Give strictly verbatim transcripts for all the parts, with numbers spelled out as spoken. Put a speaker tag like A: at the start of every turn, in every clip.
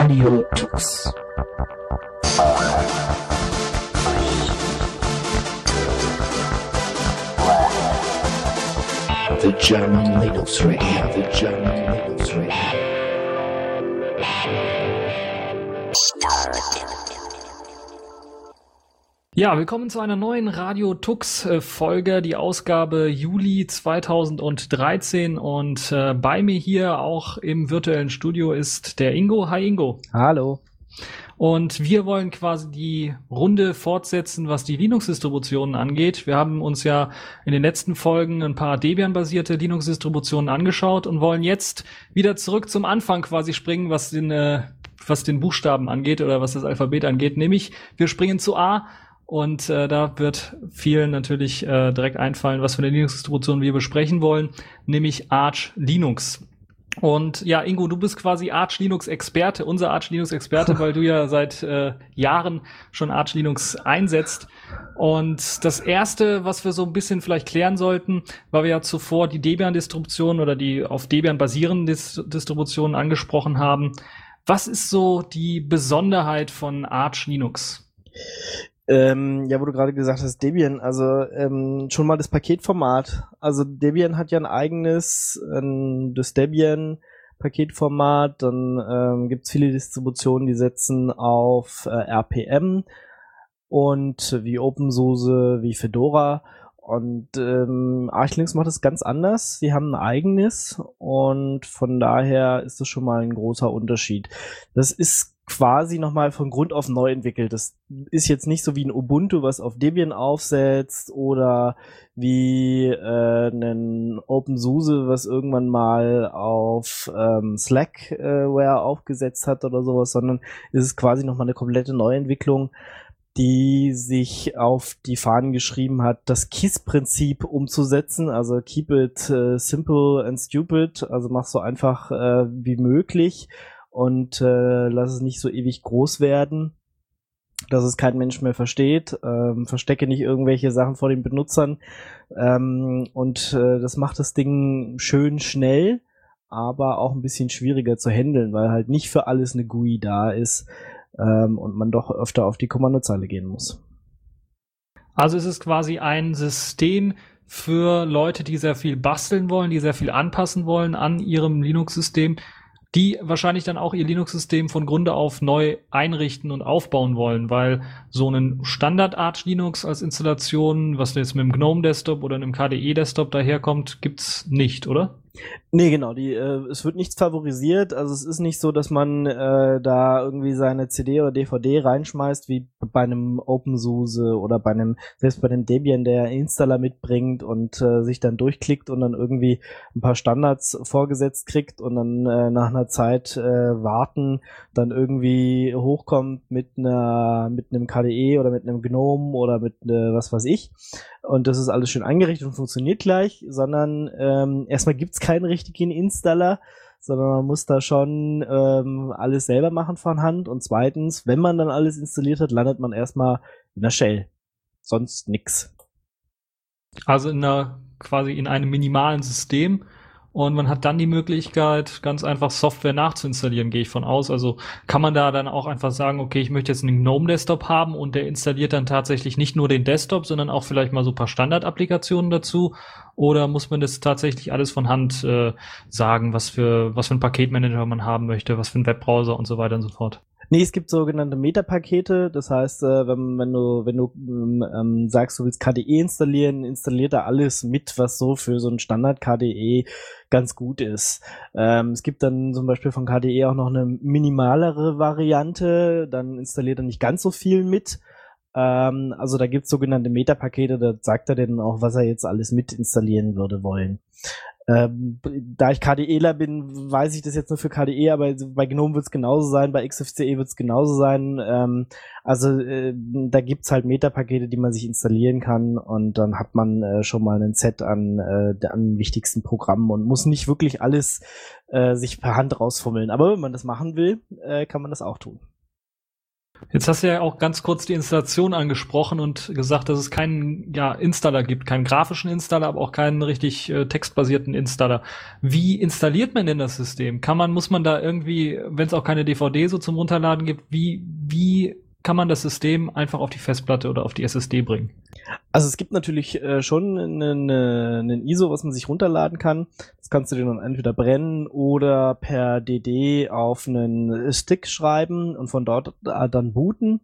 A: Radio Tux. The German Linux Radio, the German Linux Radio.
B: Ja, willkommen zu einer neuen Radio Tux Folge, die Ausgabe Juli zweitausenddreizehn, und äh, bei mir hier auch im virtuellen Studio ist der Ingo. Hi Ingo.
C: Hallo.
B: Und wir wollen quasi die Runde fortsetzen, was die Linux-Distributionen angeht. Wir haben uns ja in den letzten Folgen ein paar Debian-basierte Linux-Distributionen angeschaut und wollen jetzt wieder zurück zum Anfang quasi springen, was den, äh, was den Buchstaben angeht oder was das Alphabet angeht. Nämlich, wir springen zu A. Und äh, da wird vielen natürlich äh, direkt einfallen, was für eine Linux-Distribution wir besprechen wollen, nämlich Arch Linux. Und ja, Ingo, du bist quasi Arch Linux-Experte, unser Arch Linux-Experte, weil du ja seit äh, Jahren schon Arch Linux einsetzt. Und das Erste, was wir so ein bisschen vielleicht klären sollten, weil wir ja zuvor die Debian-Distribution oder die auf Debian basierenden Dis- Distributionen angesprochen haben. Was ist so die Besonderheit von Arch Linux?
C: Ähm, ja, wo du gerade gesagt hast, Debian, also ähm, schon mal das Paketformat. Also Debian hat ja ein eigenes, ähm, das Debian-Paketformat. Dann ähm, gibt es viele Distributionen, die setzen auf äh, R P M und wie OpenSUSE, wie Fedora. Und ähm, Arch Linux macht es ganz anders. Sie haben ein eigenes und von daher ist das schon mal ein großer Unterschied. Das ist quasi nochmal von Grund auf neu entwickelt. Das ist jetzt nicht so wie ein Ubuntu, was auf Debian aufsetzt, oder wie äh, ein OpenSUSE, was irgendwann mal auf ähm, Slackware aufgesetzt hat oder sowas, sondern es ist quasi nochmal eine komplette Neuentwicklung, die sich auf die Fahnen geschrieben hat, das K I S-Prinzip umzusetzen, also keep it uh, simple and stupid, also mach so einfach äh, wie möglich und äh, lass es nicht so ewig groß werden, dass es kein Mensch mehr versteht, ähm, verstecke nicht irgendwelche Sachen vor den Benutzern, ähm, und äh, das macht das Ding schön schnell, aber auch ein bisschen schwieriger zu handeln, weil halt nicht für alles eine G U I da ist, ähm, und man doch öfter auf die Kommandozeile gehen muss.
B: Also es ist quasi ein System für Leute, die sehr viel basteln wollen, die sehr viel anpassen wollen an ihrem Linux-System, die wahrscheinlich dann auch ihr Linux-System von Grunde auf neu einrichten und aufbauen wollen, weil so einen Standard-Arch Linux als Installation, was jetzt mit dem GNOME Desktop oder einem K D E Desktop daherkommt, gibt's nicht, oder?
C: Nee, genau, die, äh, es wird nichts favorisiert, also es ist nicht so, dass man äh, da irgendwie seine C D oder D V D reinschmeißt, wie bei einem OpenSUSE oder bei einem, selbst bei dem Debian, der Installer mitbringt und äh, sich dann durchklickt und dann irgendwie ein paar Standards vorgesetzt kriegt und dann äh, nach einer Zeit äh, warten, dann irgendwie hochkommt mit einer, mit einem K D E oder mit einem GNOME oder mit äh, was weiß ich. Und das ist alles schön eingerichtet und funktioniert gleich, sondern ähm, erstmal gibt's keinen richtigen Installer, sondern man muss da schon ähm, alles selber machen von Hand. Und zweitens, wenn man dann alles installiert hat, landet man erstmal in der Shell. Sonst nix.
B: Also in einer, quasi in einem minimalen System. Und man hat dann die Möglichkeit, ganz einfach Software nachzuinstallieren, gehe ich von aus. Also kann man da dann auch einfach sagen, okay, ich möchte jetzt einen GNOME-Desktop haben und der installiert dann tatsächlich nicht nur den Desktop, sondern auch vielleicht mal so ein paar Standard-Applikationen dazu. Oder muss man das tatsächlich alles von Hand äh, sagen, was für was für ein Paketmanager man haben möchte, was für ein Webbrowser und so weiter und so fort?
C: Nee, es gibt sogenannte Metapakete, das heißt, äh, wenn, wenn du, wenn du ähm, sagst, du willst K D E installieren, installiert er alles mit, was so für so ein Standard-K D E ganz gut ist. Ähm, es gibt dann zum Beispiel von K D E auch noch eine minimalere Variante, dann installiert er nicht ganz so viel mit. Ähm, also da gibt es sogenannte Metapakete, da sagt er dann auch, was er jetzt alles mit installieren würde wollen. Ähm, da ich KDEler bin, weiß ich das jetzt nur für K D E, aber bei GNOME wird es genauso sein, bei X F C E wird es genauso sein. Ähm, also äh, da gibt's halt Metapakete, die man sich installieren kann, und dann hat man äh, schon mal ein Set an, äh, an wichtigsten Programmen und muss nicht wirklich alles äh, sich per Hand rausfummeln. Aber wenn man das machen will, äh, kann man das auch tun.
B: Jetzt hast du ja auch ganz kurz die Installation angesprochen und gesagt, dass es keinen ja, Installer gibt, keinen grafischen Installer, aber auch keinen richtig äh, textbasierten Installer. Wie installiert man denn das System? Kann man, muss man da irgendwie, wenn es auch keine D V D so zum Runterladen gibt, wie, wie kann man das System einfach auf die Festplatte oder auf die S S D bringen?
C: Also es gibt natürlich äh, schon einen, einen I S O, was man sich runterladen kann. Das kannst du dir dann entweder brennen oder per D D auf einen Stick schreiben und von dort dann booten.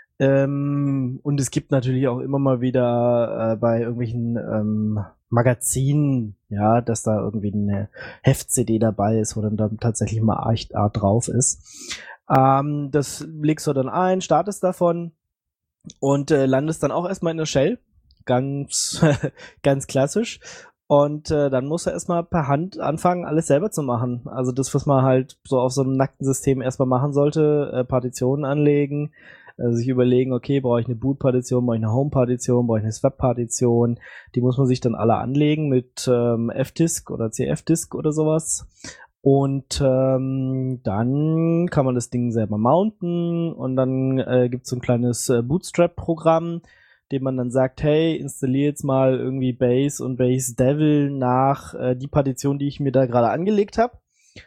C: Ähm, und es gibt natürlich auch immer mal wieder äh, bei irgendwelchen ähm, Magazinen, ja, dass da irgendwie eine Heft-C D dabei ist, wo dann, dann tatsächlich mal Arch Art drauf ist. Ähm, das legst du dann ein, startest davon und äh, landest dann auch erstmal in der Shell. Ganz, ganz klassisch. Und äh, dann muss er erstmal per Hand anfangen, alles selber zu machen. Also das, was man halt so auf so einem nackten System erstmal machen sollte, äh, Partitionen anlegen, äh, sich überlegen, okay, brauche ich eine Boot-Partition, brauche ich eine Home-Partition, brauche ich eine Swap-Partition. Die muss man sich dann alle anlegen mit ähm, F-Disk oder C F-Disk oder sowas. Und ähm, dann kann man das Ding selber mounten und dann äh, gibt es so ein kleines äh, Bootstrap-Programm, dem man dann sagt, hey, installiere jetzt mal irgendwie Base und Base Devil nach äh, die Partition, die ich mir da gerade angelegt habe.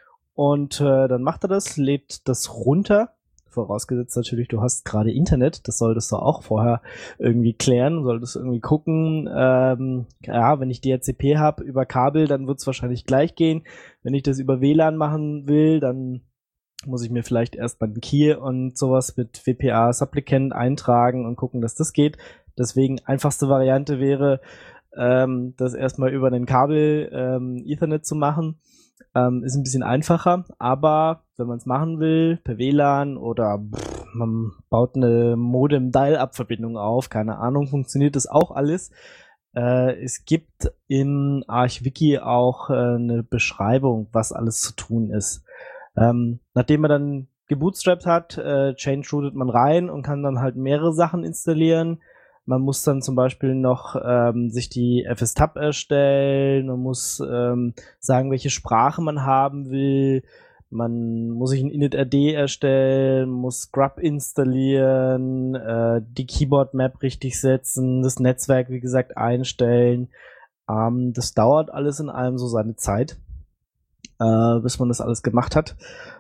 C: Und äh, dann macht er das, lädt das runter. Vorausgesetzt natürlich, du hast gerade Internet. Das solltest du auch vorher irgendwie klären. Solltest irgendwie gucken. Ähm, ja, wenn ich D H C P habe über Kabel, dann wird es wahrscheinlich gleich gehen. Wenn ich das über W L A N machen will, dann muss ich mir vielleicht erst mal einen Key und sowas mit W P A Supplicant eintragen und gucken, dass das geht. Deswegen einfachste Variante wäre, ähm, das erstmal über den Kabel ähm, Ethernet zu machen. Ähm, ist ein bisschen einfacher, aber wenn man es machen will, per W L A N oder pff, man baut eine Modem-Dial-Up-Verbindung auf, keine Ahnung, funktioniert das auch alles. Äh, es gibt in ArchWiki auch äh, eine Beschreibung, was alles zu tun ist. Ähm, nachdem man dann gebootstrapped hat, äh, change-rootet man rein und kann dann halt mehrere Sachen installieren. Man muss dann zum Beispiel noch ähm, sich die F S Tab erstellen, man muss ähm, sagen, welche Sprache man haben will, man muss sich ein init-R D erstellen, muss Grub installieren, äh, die Keyboard-Map richtig setzen, das Netzwerk, wie gesagt, einstellen. Ähm, das dauert alles in allem so seine Zeit, äh, bis man das alles gemacht hat.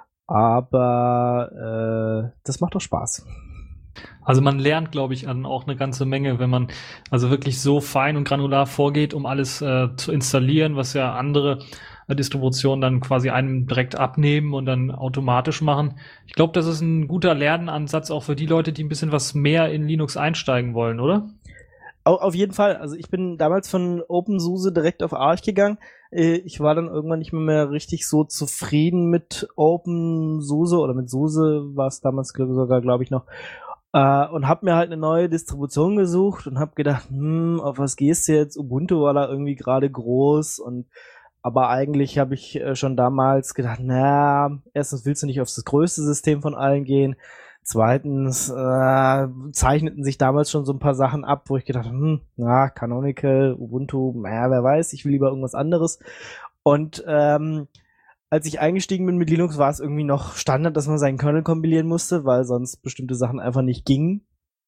C: Aber äh, das macht doch Spaß.
B: Also man lernt, glaube ich, an auch eine ganze Menge, wenn man also wirklich so fein und granular vorgeht, um alles äh, zu installieren, was ja andere äh, Distributionen dann quasi einem direkt abnehmen und dann automatisch machen. Ich glaube, das ist ein guter Lernansatz auch für die Leute, die ein bisschen was mehr in Linux einsteigen wollen, oder?
C: Auf jeden Fall. Also ich bin damals von OpenSUSE direkt auf Arch gegangen. Ich war dann irgendwann nicht mehr, mehr richtig so zufrieden mit OpenSUSE oder mit SUSE war es damals sogar, glaube ich, noch. Uh, und hab mir halt eine neue Distribution gesucht und hab gedacht, hm, auf was gehst du jetzt? Ubuntu war da irgendwie gerade groß und aber eigentlich habe ich äh, schon damals gedacht, na, erstens willst du nicht auf das größte System von allen gehen, zweitens äh, zeichneten sich damals schon so ein paar Sachen ab, wo ich gedacht habe, hm, na, Canonical, Ubuntu, naja, wer weiß, ich will lieber irgendwas anderes. Und ähm, als ich eingestiegen bin mit Linux, war es irgendwie noch Standard, dass man seinen Kernel kompilieren musste, weil sonst bestimmte Sachen einfach nicht gingen.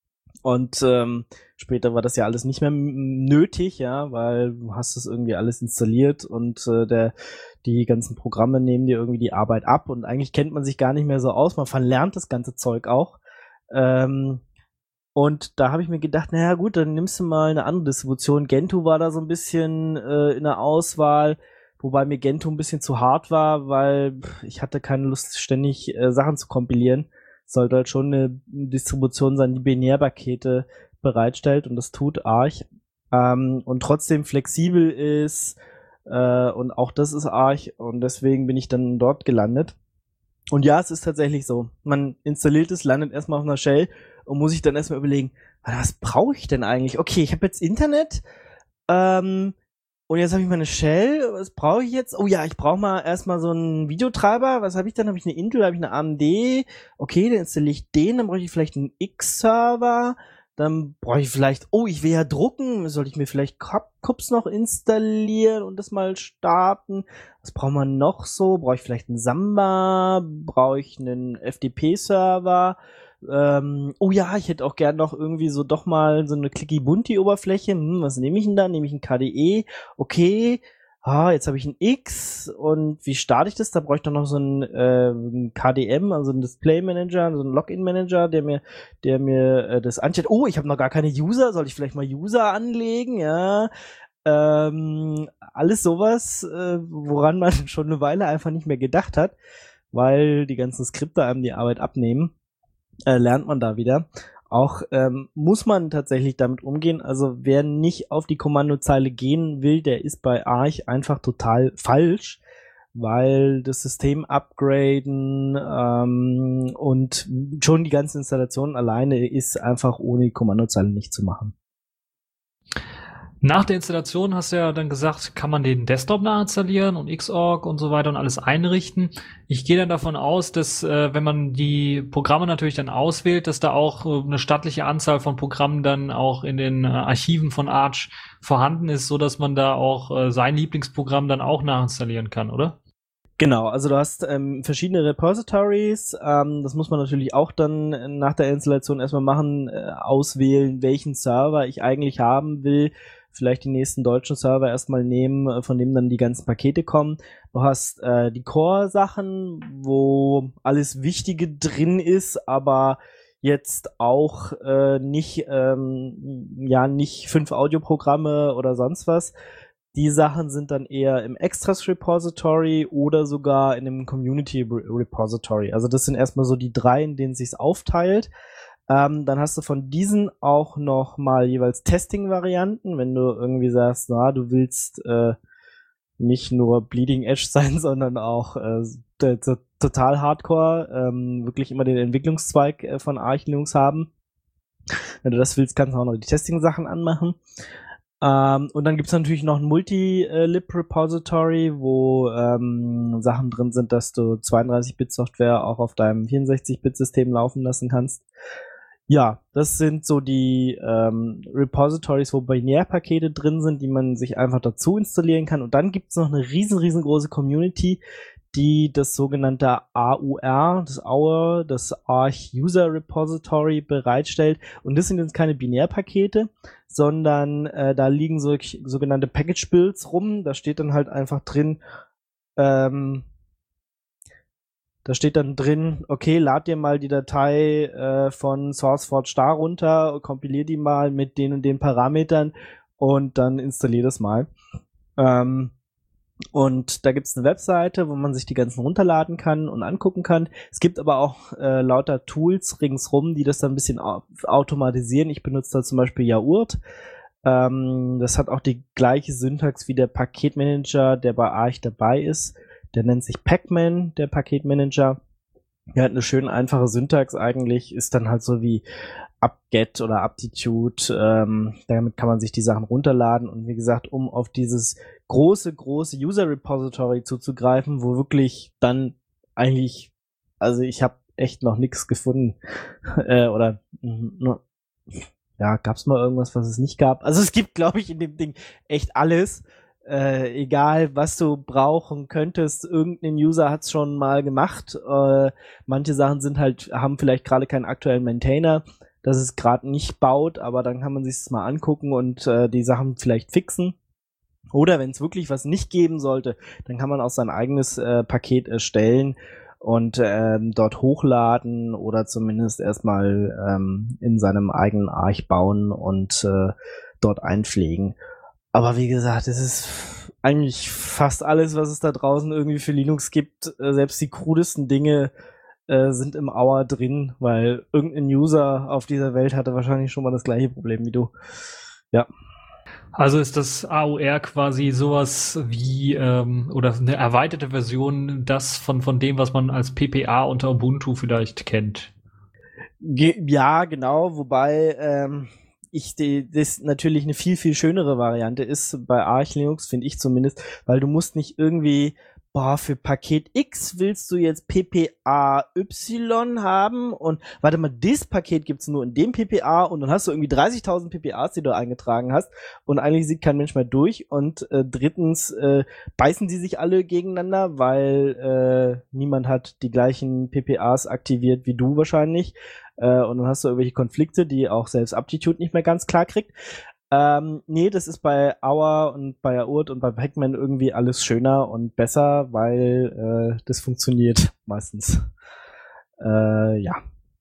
C: Und ähm, später war das ja alles nicht mehr nötig, ja, weil du hast das irgendwie alles installiert und äh, der die ganzen Programme nehmen dir irgendwie die Arbeit ab und eigentlich kennt man sich gar nicht mehr so aus. Man verlernt das ganze Zeug auch. Ähm, und da habe ich mir gedacht, naja gut, dann nimmst du mal eine andere Distribution. Gentoo war da so ein bisschen äh, in der Auswahl. Wobei mir Gentoo ein bisschen zu hart war, weil ich hatte keine Lust, ständig äh, Sachen zu kompilieren. Es sollte halt schon eine Distribution sein, die Binärpakete bereitstellt und das tut Arch. Ähm, und trotzdem flexibel ist äh, und auch das ist Arch und deswegen bin ich dann dort gelandet. Und ja, es ist tatsächlich so. Man installiert es, landet erstmal auf einer Shell und muss sich dann erstmal überlegen, was brauche ich denn eigentlich? Okay, ich habe jetzt Internet, ähm, und jetzt habe ich meine Shell, was brauche ich jetzt? Oh ja, ich brauche mal erstmal so einen Videotreiber. Was habe ich dann? Habe ich eine Intel, habe ich eine A M D? Okay, dann installiere ich den, dann brauche ich vielleicht einen X-Server. Dann brauche ich vielleicht, oh, ich will ja drucken. Soll ich mir vielleicht Cups noch installieren und das mal starten? Was braucht man noch so? Brauche ich vielleicht einen Samba? Brauche ich einen F T P-Server? Ähm, oh ja, ich hätte auch gern noch irgendwie so doch mal so eine Clicky-Bunti-Oberfläche. Hm, was nehme ich denn da? Nehme ich ein K D E? Okay. Ah, jetzt habe ich ein X und wie starte ich das? Da brauche ich doch noch so einen, äh, einen K D M, also einen Display Manager, so einen Login Manager, der mir, der mir äh, das anstellt. Oh, ich habe noch gar keine User. Soll ich vielleicht mal User anlegen? Ja. Ähm, alles sowas, äh, woran man schon eine Weile einfach nicht mehr gedacht hat, weil die ganzen Skripte einem die Arbeit abnehmen, äh, lernt man da wieder. Auch ähm, muss man tatsächlich damit umgehen. Also wer nicht auf die Kommandozeile gehen will, der ist bei Arch einfach total falsch, weil das System upgraden ähm, und schon die ganze Installation alleine ist einfach ohne die Kommandozeile nicht zu machen.
B: Nach der Installation hast du ja dann gesagt, kann man den Desktop nachinstallieren und Xorg und so weiter und alles einrichten. Ich gehe dann davon aus, dass äh, wenn man die Programme natürlich dann auswählt, dass da auch äh, eine stattliche Anzahl von Programmen dann auch in den äh, Archiven von Arch vorhanden ist, so dass man da auch äh, sein Lieblingsprogramm dann auch nachinstallieren kann, oder?
C: Genau, also du hast ähm, verschiedene Repositories, ähm, das muss man natürlich auch dann nach der Installation erstmal machen, äh, auswählen, welchen Server ich eigentlich haben will, vielleicht die nächsten deutschen Server erstmal nehmen, von dem dann die ganzen Pakete kommen. Du hast äh, die Core-Sachen, wo alles Wichtige drin ist, aber jetzt auch äh, nicht, ähm, ja, nicht fünf Audioprogramme oder sonst was. Die Sachen sind dann eher im Extras Repository oder sogar in einem Community Repository. Also das sind erstmal so die drei, in denen es sich aufteilt. Ähm, dann hast du von diesen auch noch mal jeweils Testing-Varianten, wenn du irgendwie sagst, na, du willst äh, nicht nur Bleeding Edge sein, sondern auch äh, t- t- total Hardcore, ähm, wirklich immer den Entwicklungszweig äh, von Arch Linux haben. Wenn du das willst, kannst du auch noch die Testing-Sachen anmachen. Ähm, und dann gibt's natürlich noch ein Multi-Lib-Repository, wo ähm, Sachen drin sind, dass du zweiunddreißig-Bit-Software auch auf deinem vierundsechzig-Bit-System laufen lassen kannst. Ja, das sind so die ähm, Repositories, wo Binärpakete drin sind, die man sich einfach dazu installieren kann. Und dann gibt's noch eine riesen, riesengroße Community, die das sogenannte A U R, das A U R, das Arch User Repository bereitstellt. Und das sind jetzt keine Binärpakete, sondern äh, da liegen so, sogenannte Package Builds rum. Da steht dann halt einfach drin, ähm, da steht dann drin, okay, lad dir mal die Datei äh, von SourceForge Star runter, kompilier die mal mit den und den Parametern und dann installier das mal. Ähm, Und da gibt's eine Webseite, wo man sich die ganzen runterladen kann und angucken kann. Es gibt aber auch äh, lauter Tools ringsrum, die das dann ein bisschen au- automatisieren. Ich benutze da zum Beispiel Yaourt. Ähm, das hat auch die gleiche Syntax wie der Paketmanager, der bei Arch dabei ist. Der nennt sich Pacman, der Paketmanager. Der hat eine schön einfache Syntax eigentlich, ist dann halt so wie apt-get oder aptitude. Ähm, damit kann man sich die Sachen runterladen und wie gesagt, um auf dieses große, große User-Repository zuzugreifen, wo wirklich dann eigentlich, also ich habe echt noch nichts gefunden. äh, oder no, ja, gab's mal irgendwas, was es nicht gab? Also es gibt, glaube ich, in dem Ding echt alles. Äh, egal, was du brauchen könntest, irgendein User hat's schon mal gemacht. Äh, manche Sachen sind halt, haben vielleicht gerade keinen aktuellen Maintainer, dass es gerade nicht baut, aber dann kann man sich das mal angucken und äh, die Sachen vielleicht fixen. Oder wenn es wirklich was nicht geben sollte, dann kann man auch sein eigenes äh, Paket erstellen und ähm, dort hochladen oder zumindest erstmal ähm, in seinem eigenen Arch bauen und äh, dort einpflegen. Aber wie gesagt, es ist eigentlich fast alles, was es da draußen irgendwie für Linux gibt. Äh, selbst die krudesten Dinge äh, sind im Auer drin, weil irgendein User auf dieser Welt hatte wahrscheinlich schon mal das gleiche Problem wie du. Ja.
B: Also ist das A U R quasi sowas wie ähm, oder eine erweiterte Version das von von dem, was man als P P A unter Ubuntu vielleicht kennt?
C: Ge- ja, genau, wobei ähm, ich die, das natürlich eine viel, viel schönere Variante ist bei Arch Linux, finde ich zumindest, weil du musst nicht irgendwie, boah, für Paket X willst du jetzt P P A Y haben und warte mal, das Paket gibt's nur in dem P P A und dann hast du irgendwie dreißigtausend P P As, die du eingetragen hast und eigentlich sieht kein Mensch mehr durch und äh, drittens äh, beißen die sich alle gegeneinander, weil äh, niemand hat die gleichen P P As aktiviert wie du wahrscheinlich. äh, und dann hast du irgendwelche Konflikte, die auch selbst Aptitude nicht mehr ganz klar kriegt. Ähm, nee, das ist bei Auer und bei Aurt und bei Pac-Man irgendwie alles schöner und besser, weil äh, das funktioniert meistens. Äh, ja.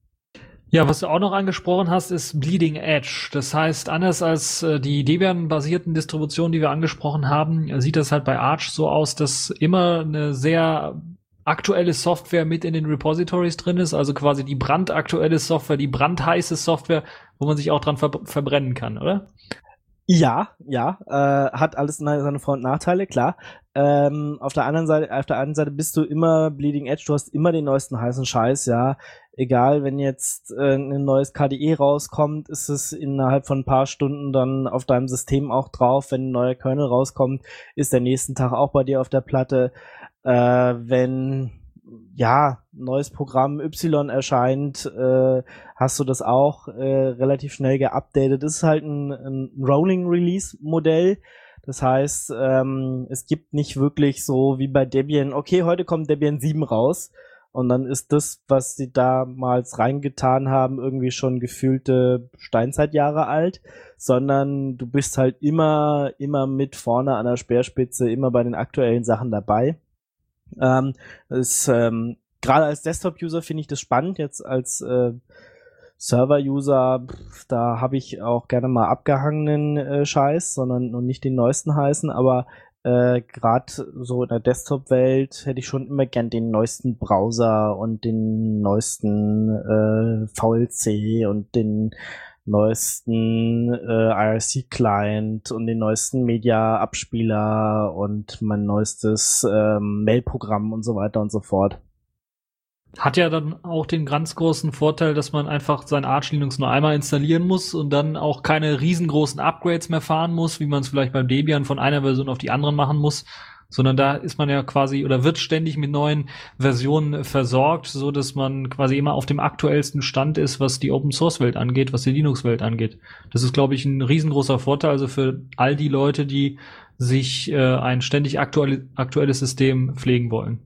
B: Ja, was du auch noch angesprochen hast, ist Bleeding Edge. Das heißt, anders als äh, die Debian-basierten Distributionen, die wir angesprochen haben, äh, sieht das halt bei Arch so aus, dass immer eine sehr aktuelle Software mit in den Repositories drin ist, also quasi die brandaktuelle Software, die brandheiße Software, wo man sich auch dran ver- verbrennen kann, oder?
C: Ja, ja, äh, hat alles seine Vor- und Nachteile, klar. Ähm, auf der anderen Seite, auf der einen Seite bist du immer Bleeding Edge, du hast immer den neuesten heißen Scheiß, ja. Egal, wenn jetzt äh, ein neues K D E rauskommt, ist es innerhalb von ein paar Stunden dann auf deinem System auch drauf. Wenn ein neuer Kernel rauskommt, ist der nächsten Tag auch bei dir auf der Platte. Äh, wenn ja, neues Programm Y erscheint, äh, hast du das auch äh, relativ schnell geupdatet. Das ist halt ein, ein Rolling-Release-Modell. Das heißt, ähm, es gibt nicht wirklich so wie bei Debian, okay, heute kommt Debian sieben raus und dann ist das, was sie damals reingetan haben, irgendwie schon gefühlte Steinzeitjahre alt, sondern du bist halt immer, immer mit vorne an der Speerspitze, immer bei den aktuellen Sachen dabei. Ähm, ist, ähm, gerade als Desktop-User finde ich das spannend, jetzt als äh, Server-User, pff, da habe ich auch gerne mal abgehangenen äh, Scheiß, sondern und nicht den neuesten heißen, aber äh, gerade so in der Desktop-Welt hätte ich schon immer gern den neuesten Browser und den neuesten äh, V L C und den neuesten äh, I R C-Client und den neuesten Media-Abspieler und mein neuestes ähm, Mail-Programm und so weiter und so fort.
B: Hat ja dann auch den ganz großen Vorteil, dass man einfach sein Arch Linux nur einmal installieren muss und dann auch keine riesengroßen Upgrades mehr fahren muss, wie man es vielleicht beim Debian von einer Version auf die andere machen muss, sondern da ist man ja quasi oder wird ständig mit neuen Versionen versorgt, so dass man quasi immer auf dem aktuellsten Stand ist, was die Open-Source-Welt angeht, was die Linux-Welt angeht. Das ist, glaube ich, ein riesengroßer Vorteil, also für all die Leute, die sich äh, ein ständig aktuelle, aktuelles System pflegen wollen.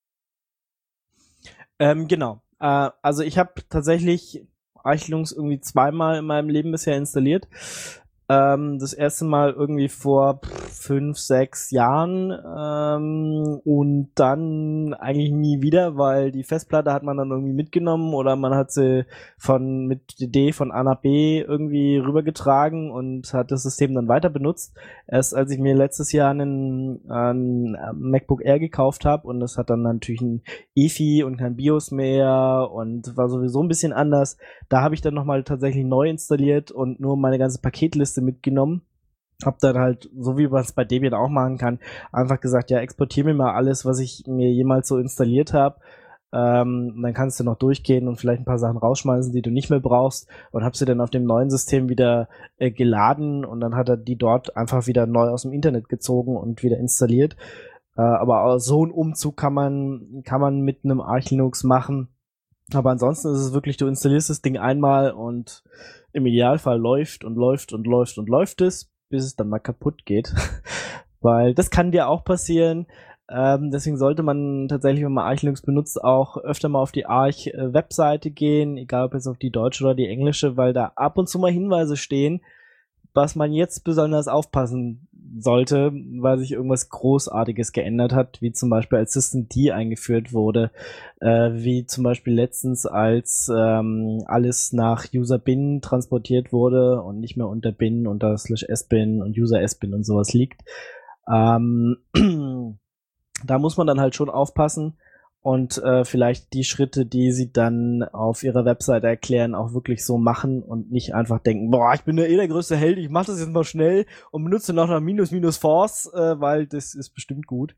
C: Ähm, genau. Äh, also ich habe tatsächlich Arch Linux irgendwie zweimal in meinem Leben bisher installiert. Ähm, das erste Mal irgendwie vor fünf, sechs Jahren ähm, und dann eigentlich nie wieder, weil die Festplatte hat man dann irgendwie mitgenommen oder man hat sie von mit D D von A nach B irgendwie rübergetragen und hat das System dann weiter benutzt. Erst als ich mir letztes Jahr einen, einen MacBook Air gekauft habe und das hat dann natürlich ein E F I und kein BIOS mehr und war sowieso ein bisschen anders. Da habe ich dann nochmal tatsächlich neu installiert und nur meine ganze Paketliste mitgenommen. Hab dann halt, so wie man es bei Debian auch machen kann, einfach gesagt, ja, exportiere mir mal alles, was ich mir jemals so installiert habe. Ähm, dann kannst du noch durchgehen und vielleicht ein paar Sachen rausschmeißen, die du nicht mehr brauchst und hab sie dann auf dem neuen System wieder äh, geladen und dann hat er die dort einfach wieder neu aus dem Internet gezogen und wieder installiert. Äh, aber so einen Umzug kann man, kann man mit einem Arch Linux machen. Aber ansonsten ist es wirklich, du installierst das Ding einmal und im Idealfall läuft und läuft und läuft und läuft es, bis es dann mal kaputt geht. Weil das kann dir auch passieren. Ähm, deswegen sollte man tatsächlich, wenn man Arch Linux benutzt, auch öfter mal auf die Arch-Webseite gehen, egal ob jetzt auf die deutsche oder die englische, weil da ab und zu mal Hinweise stehen, was man jetzt besonders aufpassen sollte, weil sich irgendwas Großartiges geändert hat, wie zum Beispiel als Systemd eingeführt wurde, äh, wie zum Beispiel letztens als ähm, alles nach User-Bin transportiert wurde und nicht mehr unter Bin, unter slash S-Bin und User-S-Bin und sowas liegt. Ähm, da muss man dann halt schon aufpassen und äh, vielleicht die Schritte, die sie dann auf ihrer Webseite erklären, auch wirklich so machen und nicht einfach denken, boah, ich bin ja eh der größte Held, ich mach das jetzt mal schnell und benutze noch noch minus minus force, äh, weil das ist bestimmt gut.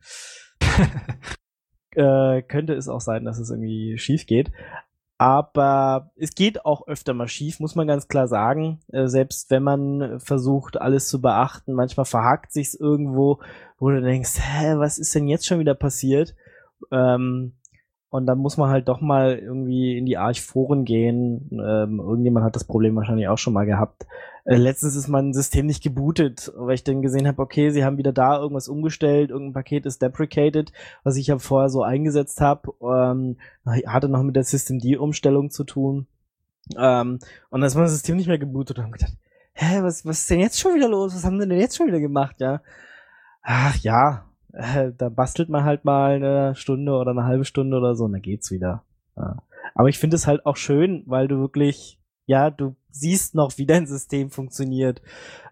C: äh, könnte es auch sein, dass es irgendwie schief geht. Aber es geht auch öfter mal schief, muss man ganz klar sagen. Äh, selbst wenn man versucht, alles zu beachten, manchmal verhakt sich's irgendwo, wo du denkst, hä, was ist denn jetzt schon wieder passiert? Ähm, und dann muss man halt doch mal irgendwie in die Arch-Foren gehen. Ähm, irgendjemand hat das Problem wahrscheinlich auch schon mal gehabt. Äh, letztens ist mein System nicht gebootet, weil ich dann gesehen habe, okay, sie haben wieder da irgendwas umgestellt, irgendein Paket ist deprecated, was ich ja vorher so eingesetzt habe. Ähm, hatte noch mit der Systemd-Umstellung zu tun. Ähm, und dann ist mein System nicht mehr gebootet und haben gedacht, hä, was, was ist denn jetzt schon wieder los? Was haben wir denn jetzt schon wieder gemacht, ja? Ach ja, äh, da bastelt man halt mal eine Stunde oder eine halbe Stunde oder so und dann geht's wieder. Ja. Aber ich finde es halt auch schön, weil du wirklich, ja, du siehst noch, wie dein System funktioniert.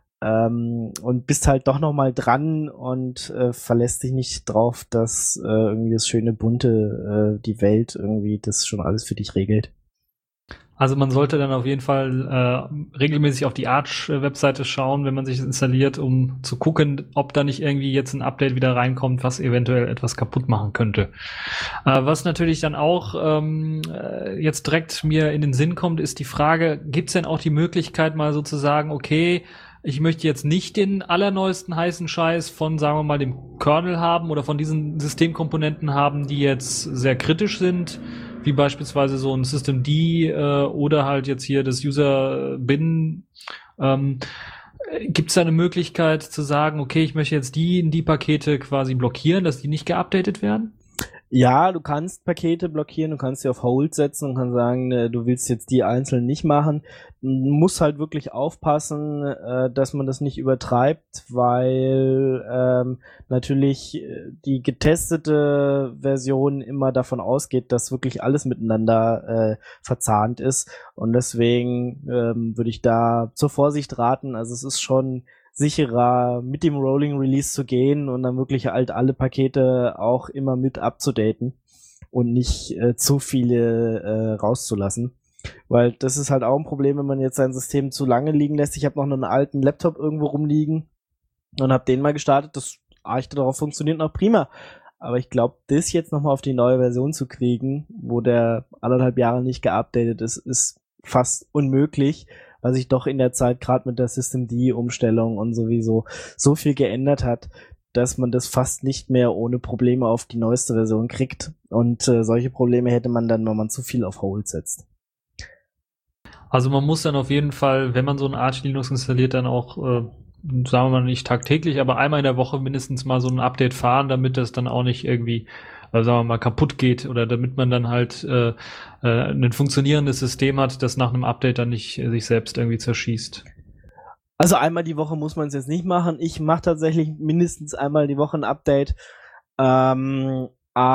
C: Ähm, und bist halt doch noch mal dran und äh, verlässt dich nicht drauf, dass äh, irgendwie das schöne bunte, äh, die Welt irgendwie das schon alles für dich regelt.
B: Also man sollte dann auf jeden Fall äh, regelmäßig auf die Arch-Webseite schauen, wenn man sich das installiert, um zu gucken, ob da nicht irgendwie jetzt ein Update wieder reinkommt, was eventuell etwas kaputt machen könnte. Äh, was natürlich dann auch ähm, jetzt direkt mir in den Sinn kommt, ist die Frage, gibt es denn auch die Möglichkeit mal so zu sagen, okay, ich möchte jetzt nicht den allerneuesten heißen Scheiß von, sagen wir mal, dem Kernel haben oder von diesen Systemkomponenten haben, die jetzt sehr kritisch sind, wie beispielsweise so ein Systemd äh, oder halt jetzt hier das User-Bin. Ähm, Gibt es da eine Möglichkeit zu sagen, okay, ich möchte jetzt die die Pakete quasi blockieren, dass die nicht geupdatet werden?
C: Ja, du kannst Pakete blockieren, du kannst sie auf Hold setzen und kannst sagen, äh, du willst jetzt die einzeln nicht machen. Muss halt wirklich aufpassen, äh, dass man das nicht übertreibt, weil ähm, natürlich die getestete Version immer davon ausgeht, dass wirklich alles miteinander äh, verzahnt ist. Und deswegen ähm, würde ich da zur Vorsicht raten. Also es ist schon sicherer, mit dem Rolling Release zu gehen und dann wirklich halt alle Pakete auch immer mit abzudaten und nicht äh, zu viele äh, rauszulassen. Weil das ist halt auch ein Problem, wenn man jetzt sein System zu lange liegen lässt. Ich habe noch einen alten Laptop irgendwo rumliegen und habe den mal gestartet. Das Arch darauf funktioniert noch prima. Aber ich glaube, das jetzt nochmal auf die neue Version zu kriegen, wo der anderthalb Jahre nicht geupdatet ist, ist fast unmöglich, weil sich doch in der Zeit gerade mit der Systemd-Umstellung und sowieso so viel geändert hat, dass man das fast nicht mehr ohne Probleme auf die neueste Version kriegt. Und äh, solche Probleme hätte man dann, wenn man zu viel auf Hold setzt.
B: Also man muss dann auf jeden Fall, wenn man so ein Arch Linux installiert, dann auch, äh, sagen wir mal nicht tagtäglich, aber einmal in der Woche mindestens mal so ein Update fahren, damit das dann auch nicht irgendwie, äh, sagen wir mal, kaputt geht oder damit man dann halt äh, äh, ein funktionierendes System hat, das nach einem Update dann nicht äh, sich selbst irgendwie zerschießt.
C: Also einmal die Woche muss man es jetzt nicht machen. Ich mache tatsächlich mindestens einmal die Woche ein Update, ähm,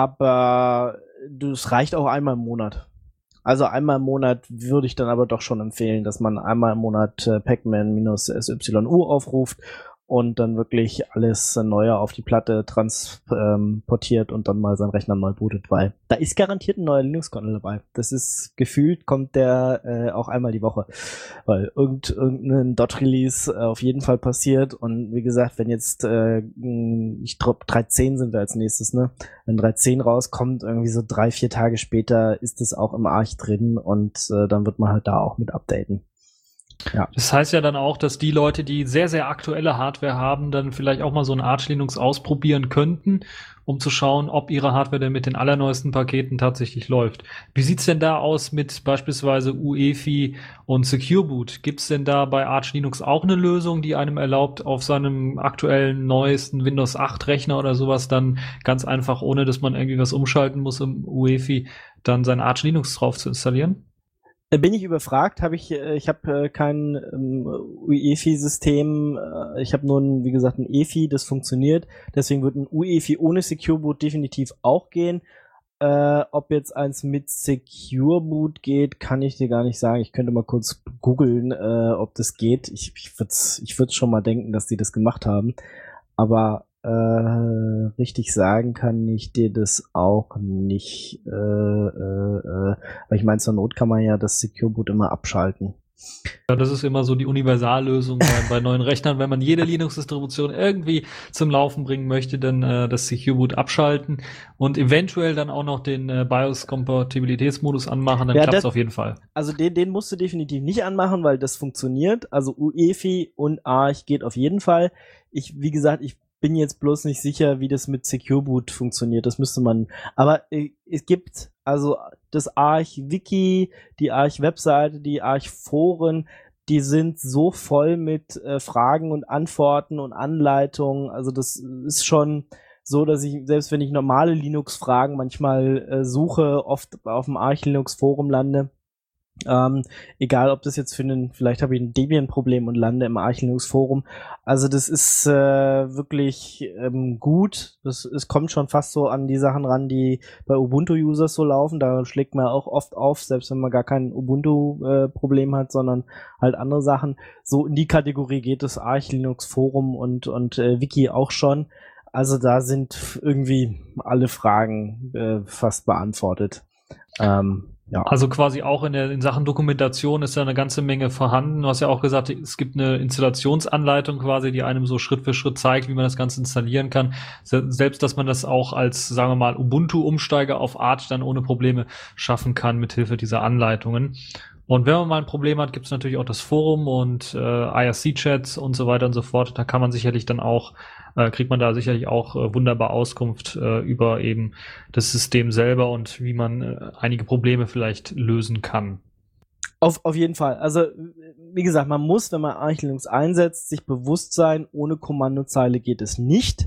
C: aber es reicht auch einmal im Monat. Also einmal im Monat würde ich dann aber doch schon empfehlen, dass man einmal im Monat äh, pacman-S Y U aufruft und dann wirklich alles äh, Neue auf die Platte transportiert ähm, und dann mal seinen Rechner neu bootet, weil da ist garantiert ein neuer Linux-Kernel dabei. Das ist gefühlt, kommt der äh, auch einmal die Woche, weil irgend, irgendein Dot-Release äh, auf jeden Fall passiert und wie gesagt, wenn jetzt äh, ich glaube drei Punkt zehn sind wir als nächstes, ne? Wenn drei Punkt zehn rauskommt, irgendwie so drei, vier Tage später ist es auch im Arch drin und äh, dann wird man halt da auch mit updaten. Ja.
B: Das heißt ja dann auch, dass die Leute, die sehr, sehr aktuelle Hardware haben, dann vielleicht auch mal so ein Arch Linux ausprobieren könnten, um zu schauen, ob ihre Hardware denn mit den allerneuesten Paketen tatsächlich läuft. Wie sieht's denn da aus mit beispielsweise U E F I und Secure Boot? Gibt's denn da bei Arch Linux auch eine Lösung, die einem erlaubt, auf seinem aktuellen, neuesten Windows acht Rechner oder sowas dann ganz einfach, ohne dass man irgendwie was umschalten muss im U E F I, dann sein Arch Linux drauf zu installieren?
C: Bin ich überfragt, habe ich, ich habe äh, kein ähm, U E F I-System, äh, ich habe nur, ein, wie gesagt, ein E F I, das funktioniert, deswegen wird ein U E F I ohne Secure Boot definitiv auch gehen. Äh, ob jetzt eins mit Secure Boot geht, kann ich dir gar nicht sagen. Ich könnte mal kurz googeln, äh, ob das geht. Ich, ich würde ich würd schon mal denken, dass die das gemacht haben, aber Äh, richtig sagen kann ich dir das auch nicht. Äh, äh, äh, weil ich meine, zur Not kann man ja das Secure Boot immer abschalten.
B: Ja, das ist immer so die Universallösung bei, bei neuen Rechnern. Wenn man jede Linux-Distribution irgendwie zum Laufen bringen möchte, dann äh, das Secure Boot abschalten und eventuell dann auch noch den äh, BIOS-Kompatibilitätsmodus anmachen, dann
C: ja,
B: klappt es
C: das,
B: auf jeden Fall.
C: Also den, den musst du definitiv nicht anmachen, weil das funktioniert. Also U E F I und Arch geht auf jeden Fall. Ich, wie gesagt, ich bin jetzt bloß nicht sicher, wie das mit Secure Boot funktioniert. Das müsste man, aber äh, es gibt also das Arch-Wiki, die Arch-Webseite, die Arch-Foren, die sind so voll mit äh, Fragen und Antworten und Anleitungen. Also das ist schon so, dass ich, selbst wenn ich normale Linux-Fragen manchmal äh, suche, oft auf dem Arch-Linux-Forum lande. Ähm, egal, ob das jetzt für einen, vielleicht habe ich ein Debian-Problem und lande im Arch Linux Forum. Also das ist äh, wirklich ähm, gut. Das es kommt schon fast so an die Sachen ran, die bei Ubuntu-Users so laufen. Da schlägt man auch oft auf, selbst wenn man gar kein Ubuntu-Problem äh, hat, sondern halt andere Sachen. So in die Kategorie geht das Arch Linux Forum und und äh, Wiki auch schon. Also da sind irgendwie alle Fragen äh, fast beantwortet. Ähm, Ja.
B: Also quasi auch in der in Sachen Dokumentation ist da eine ganze Menge vorhanden. Du hast ja auch gesagt, es gibt eine Installationsanleitung quasi, die einem so Schritt für Schritt zeigt, wie man das Ganze installieren kann. Selbst, dass man das auch als, sagen wir mal, Ubuntu-Umsteiger auf Arch dann ohne Probleme schaffen kann, mithilfe dieser Anleitungen. Und wenn man mal ein Problem hat, gibt es natürlich auch das Forum und äh, I R C-Chats und so weiter und so fort. Da kann man sicherlich dann auch, äh, kriegt man da sicherlich auch äh, wunderbar Auskunft äh, über eben das System selber und wie man äh, einige Probleme vielleicht lösen kann.
C: Auf, auf jeden Fall. Also, wie gesagt, man muss, wenn man Arch Linux einsetzt, sich bewusst sein, ohne Kommandozeile geht es nicht.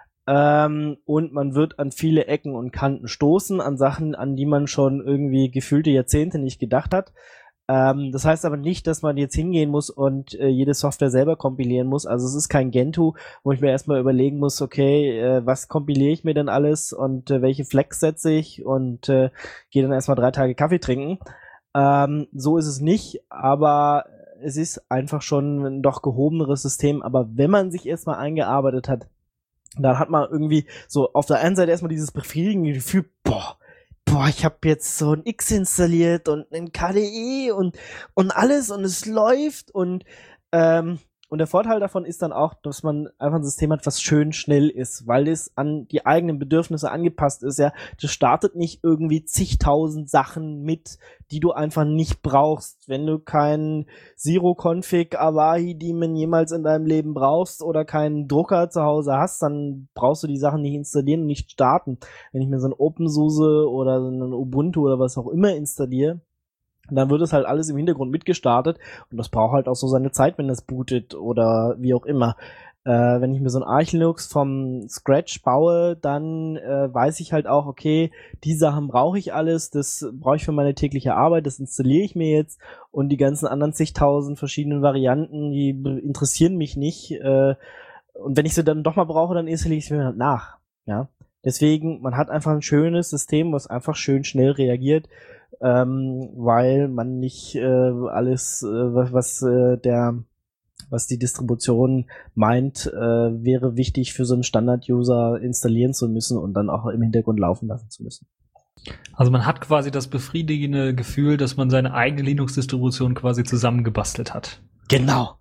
C: Ähm, und man wird an viele Ecken und Kanten stoßen, an Sachen, an die man schon irgendwie gefühlte Jahrzehnte nicht gedacht hat. Ähm, das heißt aber nicht, dass man jetzt hingehen muss und äh, jede Software selber kompilieren muss. Also es ist kein Gentoo, wo ich mir erstmal überlegen muss, okay, äh, was kompiliere ich mir denn alles und äh, welche Flex setze ich und äh, gehe dann erstmal drei Tage Kaffee trinken. Ähm, so ist es nicht, aber es ist einfach schon ein doch gehobeneres System. Aber wenn man sich erstmal eingearbeitet hat, dann hat man irgendwie so auf der einen Seite erstmal dieses befriedigende Gefühl, boah, boah, ich habe jetzt so ein X installiert und ein K D E und und alles und es läuft und ähm, und der Vorteil davon ist dann auch, dass man einfach ein System hat, was schön schnell ist, weil es an die eigenen Bedürfnisse angepasst ist. Ja, das startet nicht irgendwie zigtausend Sachen mit, die du einfach nicht brauchst. Wenn du keinen Zero-Config Avahi-Daemon jemals in deinem Leben brauchst oder keinen Drucker zu Hause hast, dann brauchst du die Sachen nicht installieren und nicht starten. Wenn ich mir so ein OpenSUSE oder so ein Ubuntu oder was auch immer installiere, dann wird es halt alles im Hintergrund mitgestartet und das braucht halt auch so seine Zeit, wenn das bootet oder wie auch immer. Äh, wenn ich mir so ein Arch Linux vom Scratch baue, dann äh, weiß ich halt auch, okay, die Sachen brauche ich alles, das brauche ich für meine tägliche Arbeit, das installiere ich mir jetzt und die ganzen anderen zigtausend verschiedenen Varianten, die interessieren mich nicht. Äh, und wenn ich sie dann doch mal brauche, dann installiere ich sie mir halt nach. Ja, deswegen, man hat einfach ein schönes System, was einfach schön schnell reagiert. Ähm, weil man nicht äh, alles, äh, was, was äh, der, was die Distribution meint, äh, wäre wichtig für so einen Standard-User installieren zu müssen und dann auch im Hintergrund laufen lassen zu müssen.
B: Also man hat quasi das befriedigende Gefühl, dass man seine eigene Linux-Distribution quasi zusammengebastelt hat.
C: Genau.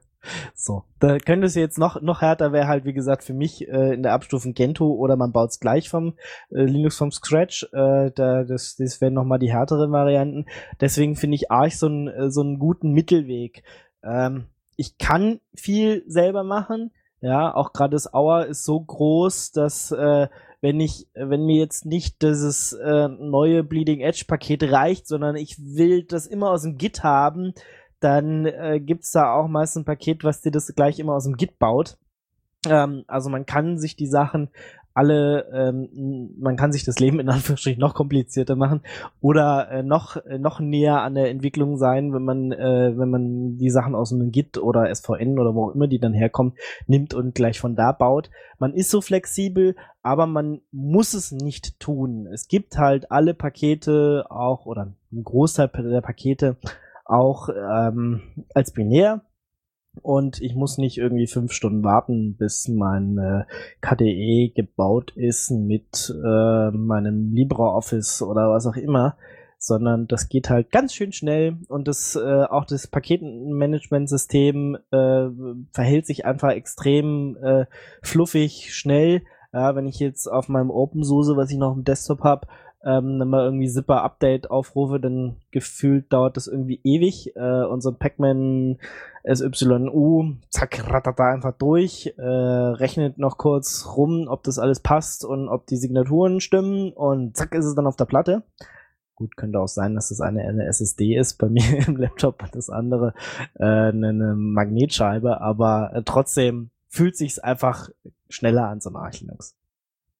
C: So, da könnte es jetzt noch noch härter, wäre halt wie gesagt für mich äh, in der Abstufung Gentoo oder man baut es gleich vom äh, Linux vom Scratch. Äh, da das das wären noch mal die härteren Varianten. Deswegen finde ich Arch so einen äh, so einen guten Mittelweg. Ähm, ich kann viel selber machen. Ja, auch gerade das Hour ist so groß, dass äh, wenn ich, wenn mir jetzt nicht dieses äh, neue Bleeding Edge Paket reicht, sondern ich will das immer aus dem Git haben, dann äh, gibt's da auch meist ein Paket, was dir das gleich immer aus dem Git baut. Ähm, also man kann sich die Sachen alle, ähm, man kann sich das Leben in Anführungsstrichen noch komplizierter machen oder äh, noch äh, noch näher an der Entwicklung sein, wenn man äh, wenn man die Sachen aus einem Git oder S V N oder wo auch immer die dann herkommen, nimmt und gleich von da baut. Man ist so flexibel, aber man muss es nicht tun. Es gibt halt alle Pakete auch oder ein Großteil der Pakete auch ähm, als binär und ich muss nicht irgendwie fünf Stunden warten, bis mein äh, K D E gebaut ist mit äh, meinem LibreOffice oder was auch immer, sondern das geht halt ganz schön schnell und das äh, auch das Paketmanagementsystem äh, verhält sich einfach extrem äh, fluffig, schnell. Ja, wenn ich jetzt auf meinem OpenSUSE, was ich noch im Desktop habe, ähm, dann mal irgendwie Zipper-Update aufrufe, dann gefühlt dauert das irgendwie ewig. Äh, und so ein Pacman S Y U, zack, rattert da einfach durch, äh, rechnet noch kurz rum, ob das alles passt und ob die Signaturen stimmen und zack ist es dann auf der Platte. Gut, könnte auch sein, dass das eine eine S S D ist bei mir im Laptop und das andere äh, eine Magnetscheibe, aber äh, trotzdem fühlt sich's einfach schneller an, so ein Arch Linux.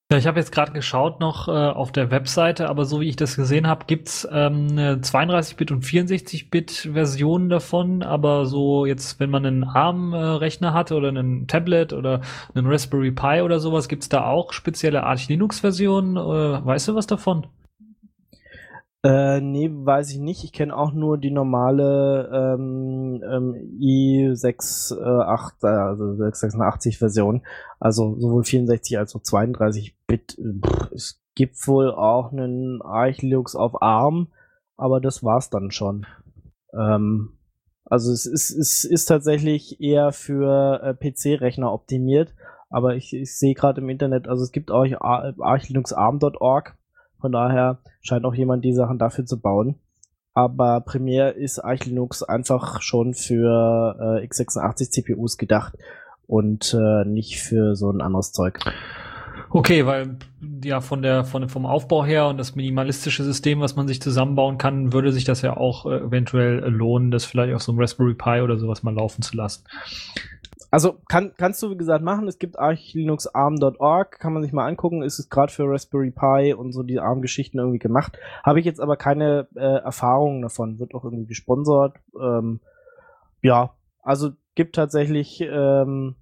B: Ja, ich habe jetzt gerade geschaut noch äh, auf der Webseite, aber so wie ich das gesehen habe, gibt's ähm, eine zweiunddreißig-Bit- und vierundsechzig-Bit-Version davon, aber so jetzt, wenn man einen ARM-Rechner hat oder einen Tablet oder einen Raspberry Pi oder sowas, gibt's da auch spezielle Arch Linux-Versionen? Äh, weißt du was davon?
C: Äh, nee, weiß ich nicht. Ich kenne auch nur die normale ähm, ähm, i sechs acht, äh, also sechs sechsundachtzig Version. Also sowohl vierundsechzig als auch zweiunddreißig Bit. Es gibt wohl auch einen Arch Linux auf ARM, aber das war's dann schon. Ähm, also es ist, es ist tatsächlich eher für äh, P C-Rechner optimiert, aber ich, ich sehe gerade im Internet, also es gibt auch arch linux arm punkt org. Von daher scheint auch jemand die Sachen dafür zu bauen. Aber primär ist Arch Linux einfach schon für äh, x sechsundachtzig C P Us gedacht und äh, nicht für so ein anderes Zeug.
B: Okay, weil ja von der von vom Aufbau her und das minimalistische System, was man sich zusammenbauen kann, würde sich das ja auch äh, eventuell lohnen, das vielleicht auf so einem Raspberry Pi oder sowas mal laufen zu lassen.
C: Also kann, kannst du, wie gesagt, machen. Es gibt arch linux arm punkt org, kann man sich mal angucken. Ist es gerade für Raspberry Pi und so die ARM-Geschichten irgendwie gemacht. Habe ich jetzt aber keine äh, Erfahrungen davon. Wird auch irgendwie gesponsert. Ähm, ja, also gibt tatsächlich ähm,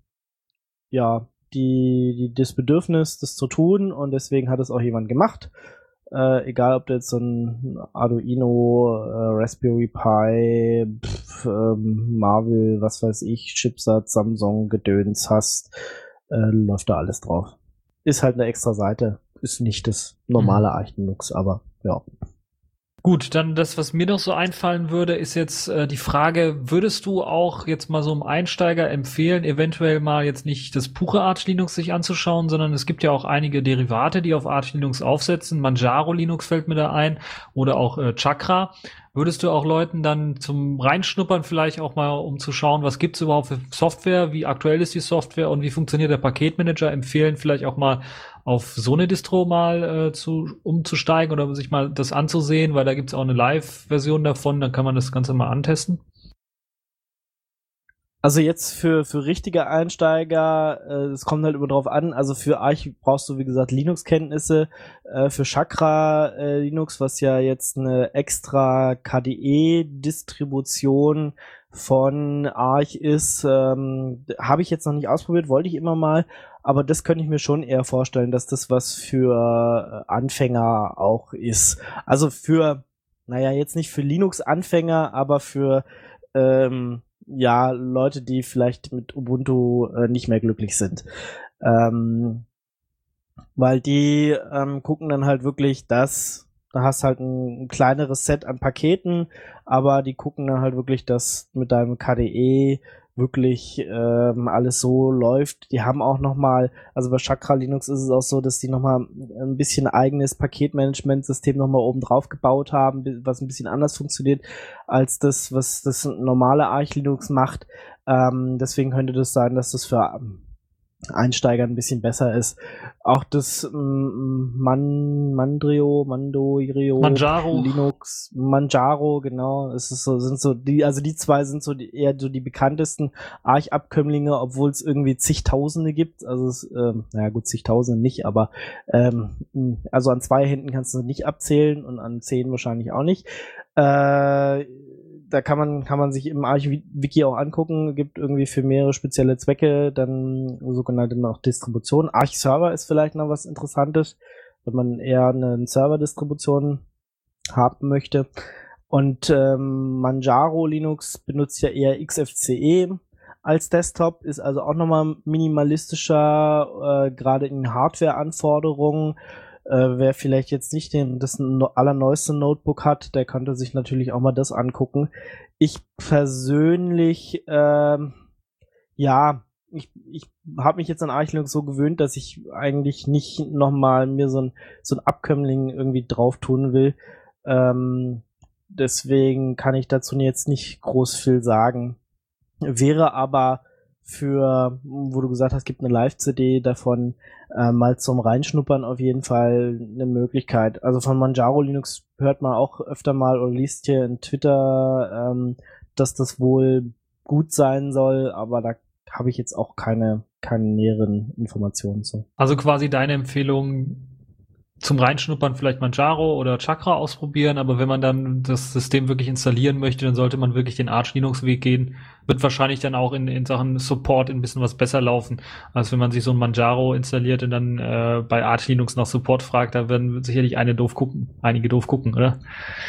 C: ja die, die das Bedürfnis, das zu tun, und deswegen hat es auch jemand gemacht. Äh, egal, ob du jetzt so ein Arduino, äh, Raspberry Pi, pf, ähm, Marvel, was weiß ich, Chipsat, Samsung, Gedöns hast, äh, läuft da alles drauf. Ist halt eine extra Seite. Ist nicht das normale Arch Linux, aber ja.
B: Gut, dann das, was mir noch so einfallen würde, ist jetzt äh, die Frage, würdest du auch jetzt mal so einem Einsteiger empfehlen, eventuell mal jetzt nicht das pure Arch Linux sich anzuschauen, sondern es gibt ja auch einige Derivate, die auf Arch Linux aufsetzen. Manjaro Linux fällt mir da ein oder auch äh, Chakra. Würdest du auch Leuten dann zum Reinschnuppern vielleicht auch mal, um zu schauen, was gibt's überhaupt für Software, wie aktuell ist die Software und wie funktioniert der Paketmanager, empfehlen, vielleicht auch mal auf so eine Distro mal äh, zu umzusteigen oder sich mal das anzusehen, weil da gibt's auch eine Live-Version davon, dann kann man das Ganze mal antesten.
C: Also jetzt für, für richtige Einsteiger, äh, es kommt halt immer drauf an, also für Arch brauchst du, wie gesagt, Linux-Kenntnisse, äh, für Chakra äh, Linux, was ja jetzt eine extra K D E-Distribution von Arch ist, ähm, habe ich jetzt noch nicht ausprobiert, wollte ich immer mal, aber das könnte ich mir schon eher vorstellen, dass das was für äh, Anfänger auch ist. Also für, naja, jetzt nicht für Linux-Anfänger, aber für ähm, ja, Leute, die vielleicht mit Ubuntu äh, nicht mehr glücklich sind. Ähm, weil die ähm, gucken dann halt wirklich, dass da hast halt ein, ein kleineres Set an Paketen, aber die gucken dann halt wirklich, dass mit deinem K D E wirklich ähm, alles so läuft. Die haben auch noch mal, also bei Chakra Linux ist es auch so, dass die noch mal ein bisschen eigenes Paketmanagementsystem noch mal oben drauf gebaut haben, was ein bisschen anders funktioniert als das, was das normale Arch Linux macht. Ähm, deswegen könnte das sein, dass das für ähm, Einsteiger ein bisschen besser ist. Auch das ähm, Man, Mandrio, Mandorio,
B: Manjaro.
C: Linux, Manjaro, genau. Es ist so, sind so die, also die zwei sind so die, eher so die bekanntesten Arch-Abkömmlinge, obwohl es irgendwie zigtausende gibt. Also es, ähm, naja gut, zigtausende nicht, aber ähm, also an zwei Händen kannst du nicht abzählen und an zehn wahrscheinlich auch nicht. Äh, da kann man, kann man sich im Arch-Wiki auch angucken, gibt irgendwie für mehrere spezielle Zwecke dann sogenannte noch Distributionen. Arch-Server ist vielleicht noch was Interessantes, wenn man eher eine Server-Distribution haben möchte. Und ähm, Manjaro Linux benutzt ja eher X F C E als Desktop, ist also auch nochmal minimalistischer, äh, gerade in Hardware-Anforderungen. Äh, wer vielleicht jetzt nicht den, das allerneueste Notebook hat, der könnte sich natürlich auch mal das angucken. Ich persönlich, ähm, ja, ich, ich habe mich jetzt an Arch Linux so gewöhnt, dass ich eigentlich nicht nochmal mir so ein, so ein Abkömmling irgendwie drauf tun will. Ähm, deswegen kann ich dazu jetzt nicht groß viel sagen. Wäre aber für, wo du gesagt hast, gibt eine Live-C D davon, äh, mal zum Reinschnuppern auf jeden Fall eine Möglichkeit. Also von Manjaro Linux hört man auch öfter mal oder liest hier in Twitter, ähm, dass das wohl gut sein soll, aber da habe ich jetzt auch keine keine näheren Informationen zu.
B: Also quasi deine Empfehlung zum Reinschnuppern vielleicht Manjaro oder Chakra ausprobieren, aber wenn man dann das System wirklich installieren möchte, dann sollte man wirklich den Arch Linux Weg gehen. Wird wahrscheinlich dann auch in, in Sachen Support ein bisschen was besser laufen, als wenn man sich so ein Manjaro installiert und dann äh, bei Arch Linux nach Support fragt, da werden sicherlich eine doof gucken, einige doof gucken, oder?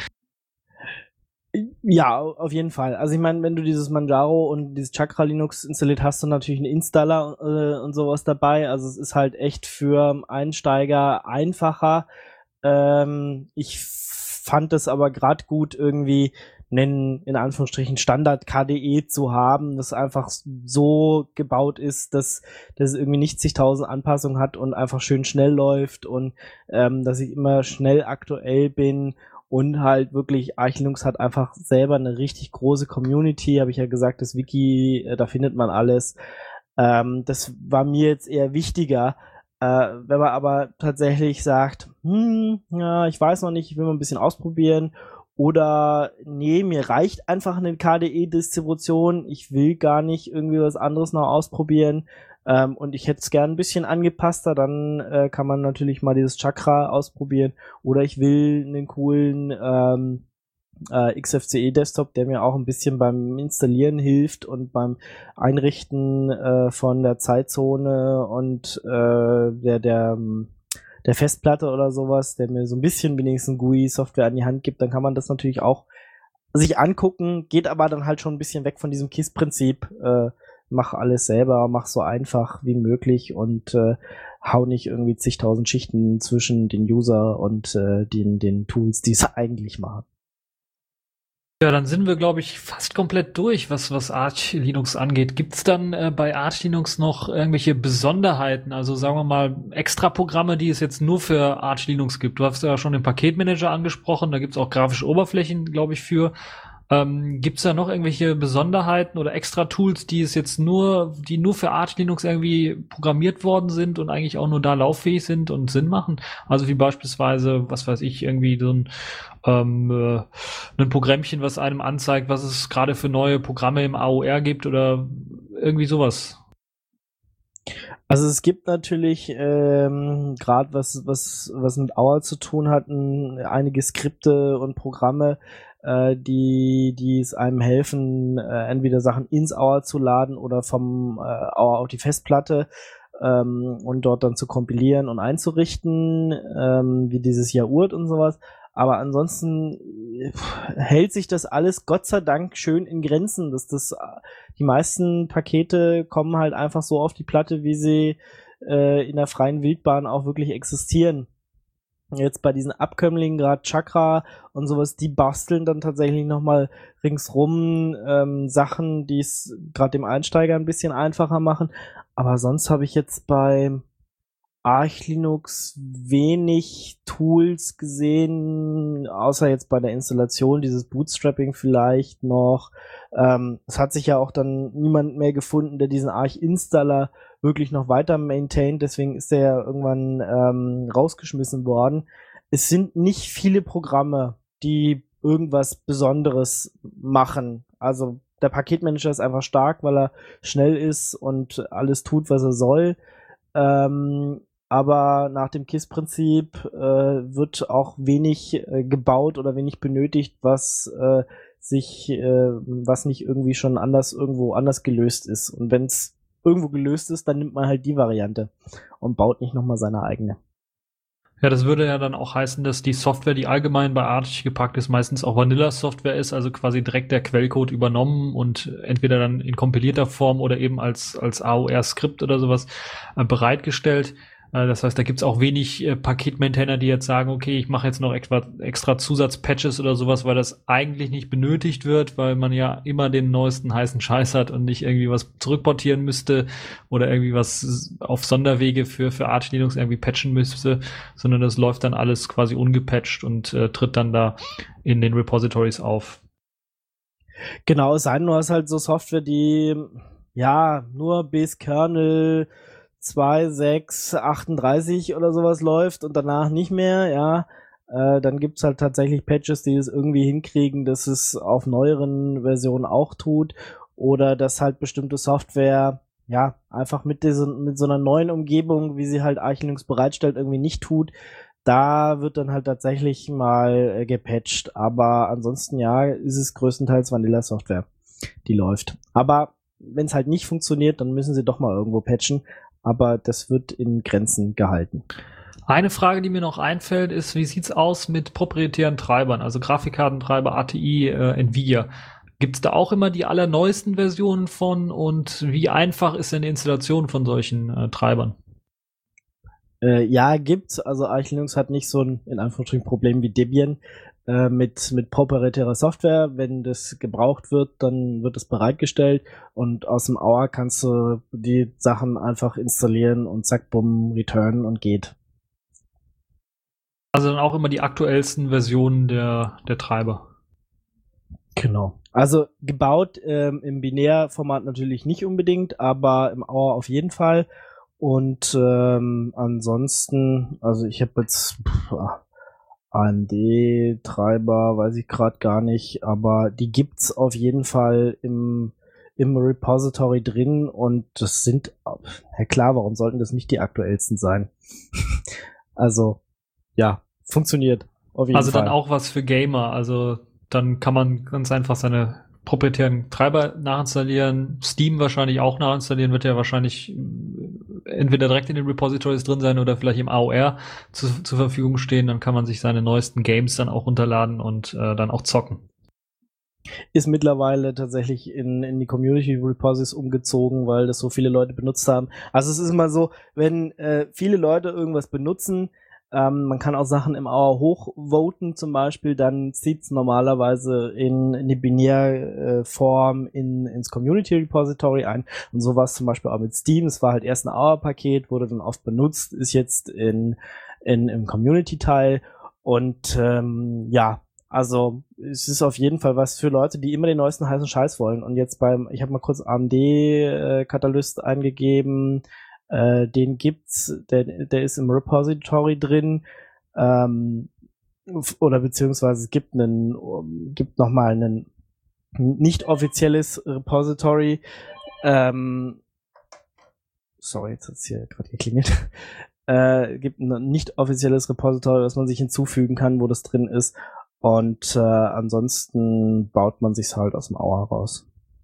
C: Ja, auf jeden Fall. Also ich meine, wenn du dieses Manjaro und dieses Chakra Linux installiert, hast du natürlich einen Installer äh, und sowas dabei. Also es ist halt echt für Einsteiger einfacher. Ähm, ich fand es aber gerade gut, irgendwie einen, in Anführungsstrichen, Standard-K D E zu haben, das einfach so gebaut ist, dass, dass es irgendwie nicht zigtausend Anpassungen hat und einfach schön schnell läuft und ähm, dass ich immer schnell aktuell bin. Und halt wirklich, Arch Linux hat einfach selber eine richtig große Community, habe ich ja gesagt, das Wiki, äh, da findet man alles. Ähm, das war mir jetzt eher wichtiger. Äh, wenn man aber tatsächlich sagt, hm, ja, ich weiß noch nicht, ich will mal ein bisschen ausprobieren. Oder nee, mir reicht einfach eine K D E-Distribution, ich will gar nicht irgendwie was anderes noch ausprobieren. Ähm, und ich hätte es gern ein bisschen angepasster, dann äh, kann man natürlich mal dieses Chakra ausprobieren. Oder ich will einen coolen ähm, äh, X F C E-Desktop, der mir auch ein bisschen beim Installieren hilft und beim Einrichten äh, von der Zeitzone und äh, der, der, der Festplatte oder sowas, der mir so ein bisschen wenigstens G U I-Software an die Hand gibt. Dann kann man das natürlich auch sich angucken, geht aber dann halt schon ein bisschen weg von diesem K I S-Prinzip, äh, mach alles selber, mach so einfach wie möglich und äh, hau nicht irgendwie zigtausend Schichten zwischen den User und äh, den, den Tools, die es eigentlich machen.
B: Ja, dann sind wir, glaube ich, fast komplett durch, was, was Arch Linux angeht. Gibt's dann äh, bei Arch Linux noch irgendwelche Besonderheiten? Also sagen wir mal extra Programme, die es jetzt nur für Arch Linux gibt. Du hast ja schon den Paketmanager angesprochen, da gibt's auch grafische Oberflächen, glaube ich, für. Ähm, gibt's da noch irgendwelche Besonderheiten oder extra Tools, die es jetzt nur, die nur für Arch Linux irgendwie programmiert worden sind und eigentlich auch nur da lauffähig sind und Sinn machen? Also wie beispielsweise, was weiß ich, irgendwie so ein, ähm, äh, ein Programmchen, was einem anzeigt, was es gerade für neue Programme im A O R gibt oder irgendwie sowas.
C: Also es gibt natürlich ähm, gerade was was was mit A O R zu tun hat, ein, einige Skripte und Programme, äh, die die es einem helfen, äh, entweder Sachen ins A O R zu laden oder vom äh, A O R auf die Festplatte ähm, und dort dann zu kompilieren und einzurichten, ähm, wie dieses Yaourt und sowas. Aber ansonsten hält sich das alles Gott sei Dank schön in Grenzen. Dass das, die meisten Pakete kommen halt einfach so auf die Platte, wie sie äh, in der freien Wildbahn auch wirklich existieren. Jetzt bei diesen Abkömmlingen, gerade Chakra und sowas, die basteln dann tatsächlich nochmal ringsrum ähm, Sachen, die es gerade dem Einsteiger ein bisschen einfacher machen. Aber sonst habe ich jetzt bei Arch Linux wenig Tools gesehen, außer jetzt bei der Installation, dieses Bootstrapping vielleicht noch. Ähm, es hat sich ja auch dann niemand mehr gefunden, der diesen Arch-Installer wirklich noch weiter maintaint, deswegen ist der ja irgendwann ähm, rausgeschmissen worden. Es sind nicht viele Programme, die irgendwas Besonderes machen. Also der Paketmanager ist einfach stark, weil er schnell ist und alles tut, was er soll. Ähm, aber nach dem K I S-Prinzip äh, wird auch wenig äh, gebaut oder wenig benötigt, was äh, sich, äh, was nicht irgendwie schon anders irgendwo anders gelöst ist. Und wenn es irgendwo gelöst ist, dann nimmt man halt die Variante und baut nicht nochmal seine eigene.
B: Ja, das würde ja dann auch heißen, dass die Software, die allgemein bei Arch gepackt ist, meistens auch Vanilla-Software ist, also quasi direkt der Quellcode übernommen und entweder dann in kompilierter Form oder eben als als A O R-Skript oder sowas äh, bereitgestellt. Äh, das heißt, da gibt's auch wenig äh, Paketmaintainer, die jetzt sagen, okay, ich mache jetzt noch extra, extra Zusatzpatches oder sowas, weil das eigentlich nicht benötigt wird, weil man ja immer den neuesten heißen Scheiß hat und nicht irgendwie was zurückportieren müsste oder irgendwie was auf Sonderwege für für Arch Linux irgendwie patchen müsste, sondern das läuft dann alles quasi ungepatcht und äh, tritt dann da in den Repositories auf.
C: Genau, es sei denn, du hast halt so Software, die ja nur bis Kernel zwei Punkt sechs Punkt achtunddreißig oder sowas läuft und danach nicht mehr, ja, äh, dann gibt's halt tatsächlich Patches, die es irgendwie hinkriegen, dass es auf neueren Versionen auch tut oder dass halt bestimmte Software ja, einfach mit diesen, mit so einer neuen Umgebung, wie sie halt Arch Linux bereitstellt, irgendwie nicht tut. Da wird dann halt tatsächlich mal äh, gepatcht. Aber ansonsten, ja, ist es größtenteils Vanilla-Software, die läuft. Aber wenn es halt nicht funktioniert, dann müssen sie doch mal irgendwo patchen. Aber das wird in Grenzen gehalten.
B: Eine Frage, die mir noch einfällt, ist, wie sieht's aus mit proprietären Treibern, also Grafikkartentreiber, A T I, äh, Nvidia? Gibt's da auch immer die allerneuesten Versionen von und wie einfach ist denn die Installation von solchen äh, Treibern?
C: Äh, ja, gibt's. Also Arch Linux hat nicht so ein, in Anführungsstrichen, Problem wie Debian äh, mit, mit proprietärer Software. Wenn das gebraucht wird, dann wird es bereitgestellt und aus dem Auer kannst du die Sachen einfach installieren und zack, bumm, return und geht.
B: Also dann auch immer die aktuellsten Versionen der, der Treiber.
C: Genau. Also gebaut ähm, im Binärformat natürlich nicht unbedingt, aber im Auer auf jeden Fall. Und ähm, ansonsten, also ich habe jetzt pff, A M D-Treiber, weiß ich gerade gar nicht, aber die gibt's auf jeden Fall im im Repository drin und das sind, ja klar, warum sollten das nicht die aktuellsten sein? Also, ja, funktioniert auf jeden
B: Also
C: Fall.
B: dann auch was für Gamer, also dann kann man ganz einfach seine proprietären Treiber nachinstallieren, Steam wahrscheinlich auch nachinstallieren, wird ja wahrscheinlich entweder direkt in den Repositories drin sein oder vielleicht im A O R zu, zur Verfügung stehen, dann kann man sich seine neuesten Games dann auch runterladen und äh, dann auch zocken.
C: Ist mittlerweile tatsächlich in, in die Community Repositories umgezogen, weil das so viele Leute benutzt haben. Also es ist immer so, wenn äh, viele Leute irgendwas benutzen, ähm, man kann auch Sachen im A O R hochvoten zum Beispiel, dann zieht es normalerweise in, in die Binärform äh, in, ins Community Repository ein. Und so war es zum Beispiel auch mit Steam. Es war halt erst ein A O R-Paket, wurde dann oft benutzt, ist jetzt in, in im Community-Teil. Und ähm, ja, also es ist auf jeden Fall was für Leute, die immer den neuesten heißen Scheiß wollen. Und jetzt beim, ich habe mal kurz A M D-Katalyst eingegeben, äh, den gibt's, der, der ist im Repository drin, ähm, oder beziehungsweise es gibt einen, gibt nochmal ein nicht offizielles Repository, ähm, sorry, jetzt hat's hier gerade geklingelt, äh, gibt ein nicht offizielles Repository, das man sich hinzufügen kann, wo das drin ist. Und äh, ansonsten baut man sich's halt aus dem Auer raus.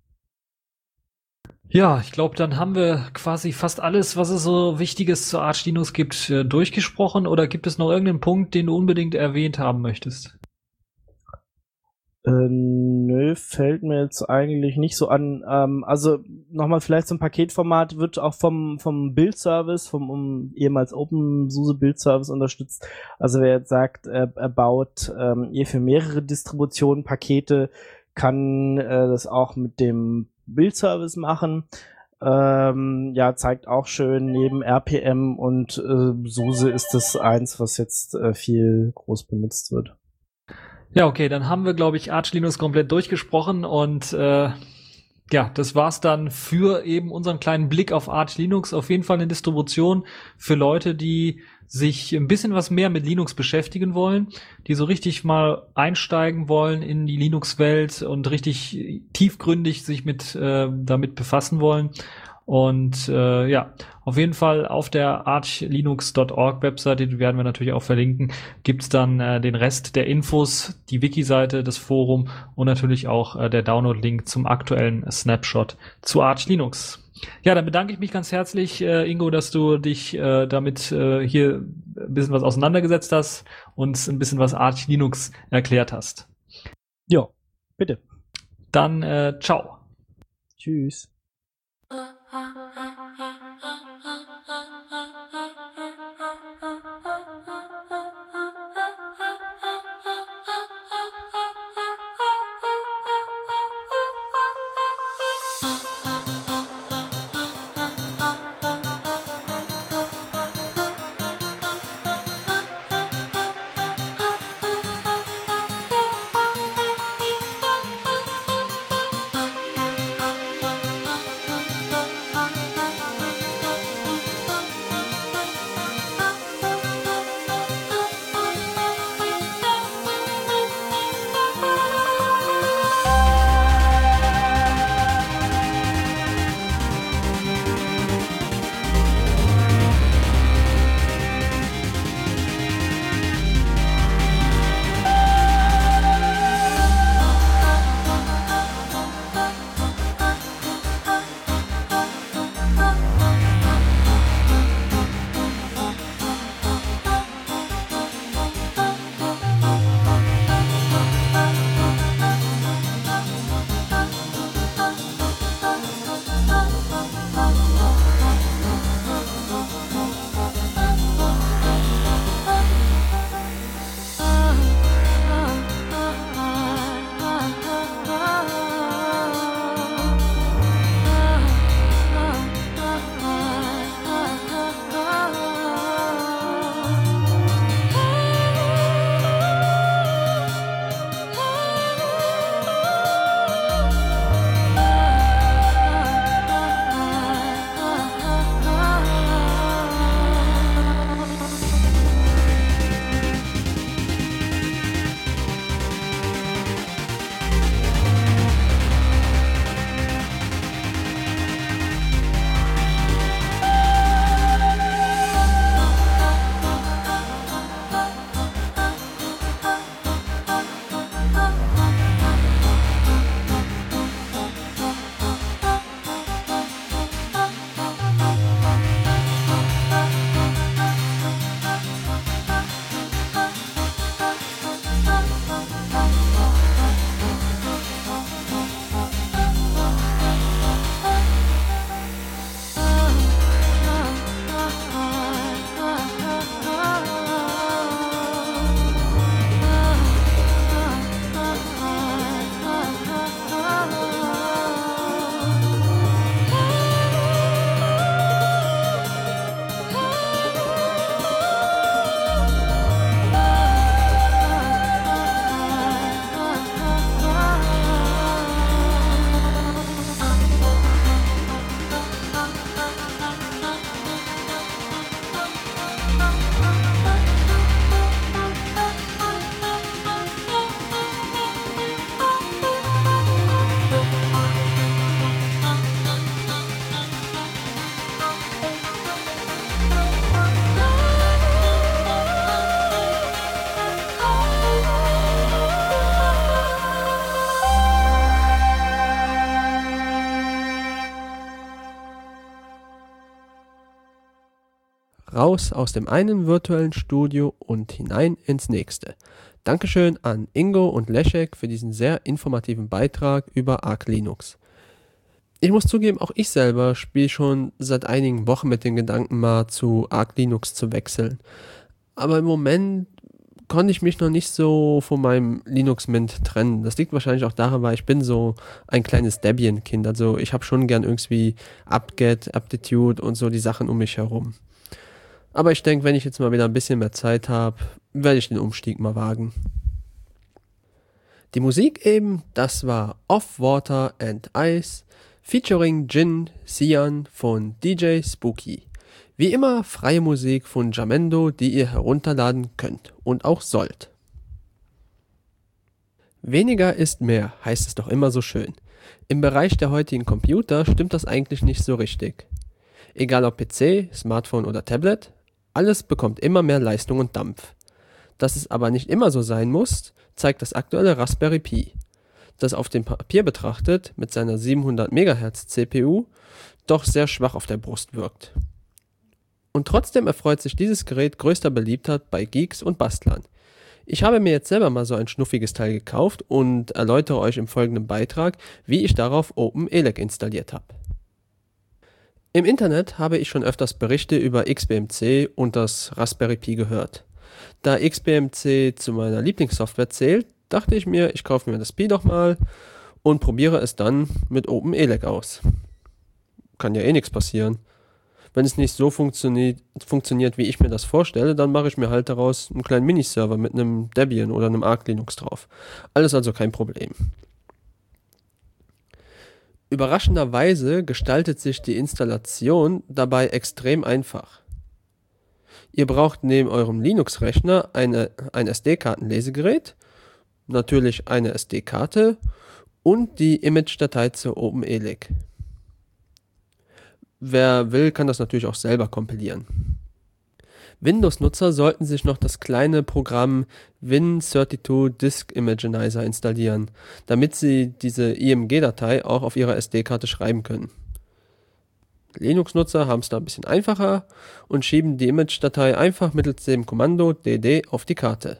B: Ja, ich glaube, dann haben wir quasi fast alles, was es so Wichtiges zu Arch Linux gibt, äh, durchgesprochen. Oder gibt es noch irgendeinen Punkt, den du unbedingt erwähnt haben möchtest?
C: Äh, nö, fällt mir jetzt eigentlich nicht so an. Ähm, also nochmal vielleicht so ein Paketformat wird auch vom vom Build-Service, vom um, ehemals OpenSUSE Build-Service unterstützt. Also wer jetzt sagt, er, er baut ähm, eh für mehrere Distributionen Pakete, kann äh, das auch mit dem Build-Service machen. Ähm, ja, zeigt auch schön neben R P M und äh, SUSE ist das eins, was jetzt äh, viel groß benutzt wird.
B: Ja, okay, dann haben wir, glaube ich, Arch Linux komplett durchgesprochen und äh, ja, das war's dann für eben unseren kleinen Blick auf Arch Linux. Auf jeden Fall eine Distribution für Leute, die sich ein bisschen was mehr mit Linux beschäftigen wollen, die so richtig mal einsteigen wollen in die Linux-Welt und richtig tiefgründig sich mit äh, damit befassen wollen. Und äh, ja, auf jeden Fall auf der arch linux Punkt org Webseite, die werden wir natürlich auch verlinken, gibt's dann äh, den Rest der Infos, die Wiki-Seite, das Forum und natürlich auch äh, der Download-Link zum aktuellen Snapshot zu Arch Linux. Ja, dann bedanke ich mich ganz herzlich, äh, Ingo, dass du dich äh, damit äh, hier ein bisschen was auseinandergesetzt hast und ein bisschen was Arch Linux erklärt hast.
C: Ja, bitte.
B: Dann äh, ciao.
C: Tschüss.
D: raus aus dem einen virtuellen Studio und hinein ins nächste. Dankeschön an Ingo und Leszek für diesen sehr informativen Beitrag über Arch Linux. Ich muss zugeben, auch ich selber spiele schon seit einigen Wochen mit dem Gedanken, mal zu Arch Linux zu wechseln. Aber im Moment konnte ich mich noch nicht so von meinem Linux Mint trennen. Das liegt wahrscheinlich auch daran, weil ich bin so ein kleines Debian-Kind. Also ich habe schon gern irgendwie apt-get, aptitude und so die Sachen um mich herum. Aber ich denke, wenn ich jetzt mal wieder ein bisschen mehr Zeit habe, werde ich den Umstieg mal wagen. Die Musik eben, das war Off Water and Ice featuring Jin Xian von D J Spooky. Wie immer freie Musik von Jamendo, die ihr herunterladen könnt und auch sollt. Weniger ist mehr, heißt es doch immer so schön. Im Bereich der heutigen Computer stimmt das eigentlich nicht so richtig. Egal ob P C, Smartphone oder Tablet, alles bekommt immer mehr Leistung und Dampf. Dass es aber nicht immer so sein muss, zeigt das aktuelle Raspberry Pi, das auf dem Papier betrachtet mit seiner siebenhundert Megahertz C P U doch sehr schwach auf der Brust wirkt. Und trotzdem erfreut sich dieses Gerät größter Beliebtheit bei Geeks und Bastlern. Ich habe mir jetzt selber mal so ein schnuffiges Teil gekauft und erläutere euch im folgenden Beitrag, wie ich darauf OpenELEC installiert habe. Im Internet habe ich schon öfters Berichte über X B M C und das Raspberry Pi gehört. Da X B M C zu meiner Lieblingssoftware zählt, dachte ich mir, ich kaufe mir das Pi doch mal und probiere es dann mit OpenELEC aus. Kann ja eh nichts passieren. Wenn es nicht so funktioniert, funktioniert, wie ich mir das vorstelle, dann mache ich mir halt daraus einen kleinen Miniserver mit einem Debian oder einem Arch Linux drauf. Alles also kein Problem. Überraschenderweise gestaltet sich die Installation dabei extrem einfach. Ihr braucht neben eurem Linux-Rechner eine, ein S D-Kartenlesegerät, natürlich eine S D-Karte und die Image-Datei zur OpenELEC. Wer will, kann das natürlich auch selber kompilieren. Windows-Nutzer sollten sich noch das kleine Programm Win zweiunddreißig Disk Imaginizer installieren, damit sie diese I M G-Datei auch auf ihrer S D-Karte schreiben können. Linux-Nutzer haben es da ein bisschen einfacher und schieben die Image-Datei einfach mittels dem Kommando D D auf die Karte.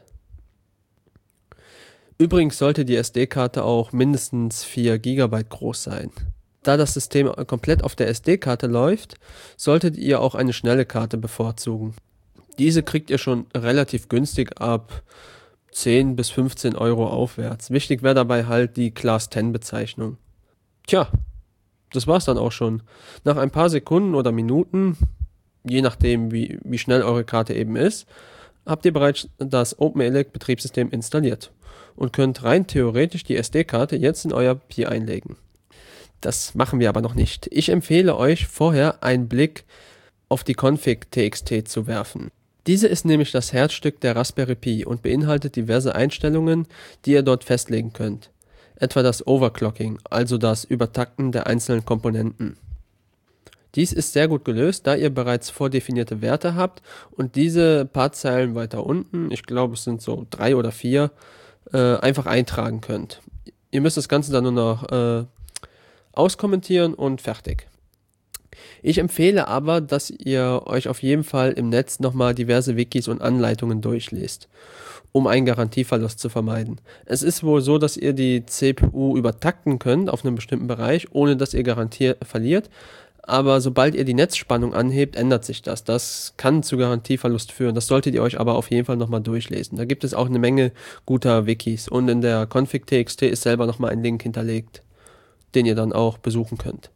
D: Übrigens sollte die S D-Karte auch mindestens vier Gigabyte groß sein. Da das System komplett auf der S D-Karte läuft, solltet ihr auch eine schnelle Karte bevorzugen. Diese kriegt ihr schon relativ günstig ab zehn bis fünfzehn Euro aufwärts. Wichtig wäre dabei halt die Class zehn Bezeichnung. Tja, das war's dann auch schon. Nach ein paar Sekunden oder Minuten, je nachdem wie, wie schnell eure Karte eben ist, habt ihr bereits das OpenELEC Betriebssystem installiert und könnt rein theoretisch die S D-Karte jetzt in euer Pi einlegen. Das machen wir aber noch nicht. Ich empfehle euch vorher einen Blick auf die Config.txt zu werfen. Diese ist nämlich das Herzstück der Raspberry Pi und beinhaltet diverse Einstellungen, die ihr dort festlegen könnt. Etwa das Overclocking, also das Übertakten der einzelnen Komponenten. Dies ist sehr gut gelöst, da ihr bereits vordefinierte Werte habt und diese paar Zeilen weiter unten, ich glaube es sind so drei oder vier, äh, einfach eintragen könnt. Ihr müsst das Ganze dann nur noch äh, auskommentieren und fertig. Ich empfehle aber, dass ihr euch auf jeden Fall im Netz nochmal diverse Wikis und Anleitungen durchlest, um einen Garantieverlust zu vermeiden. Es ist wohl so, dass ihr die C P U übertakten könnt auf einem bestimmten Bereich, ohne dass ihr Garantie verliert, aber sobald ihr die Netzspannung anhebt, ändert sich das. Das kann zu Garantieverlust führen. Das solltet ihr euch aber auf jeden Fall nochmal durchlesen. Da gibt es auch eine Menge guter Wikis und in der Config.txt ist selber nochmal ein Link hinterlegt, den ihr dann auch besuchen könnt.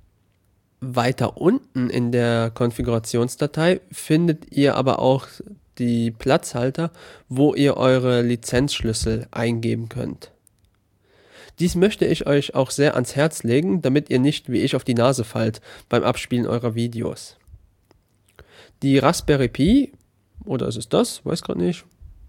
D: Weiter unten in der Konfigurationsdatei findet ihr aber auch die Platzhalter, wo ihr eure Lizenzschlüssel eingeben könnt. Dies möchte ich euch auch sehr ans Herz legen, damit ihr nicht wie ich auf die Nase fallt beim Abspielen eurer Videos. Die Raspberry Pi, oder ist es das? Weiß gerade nicht.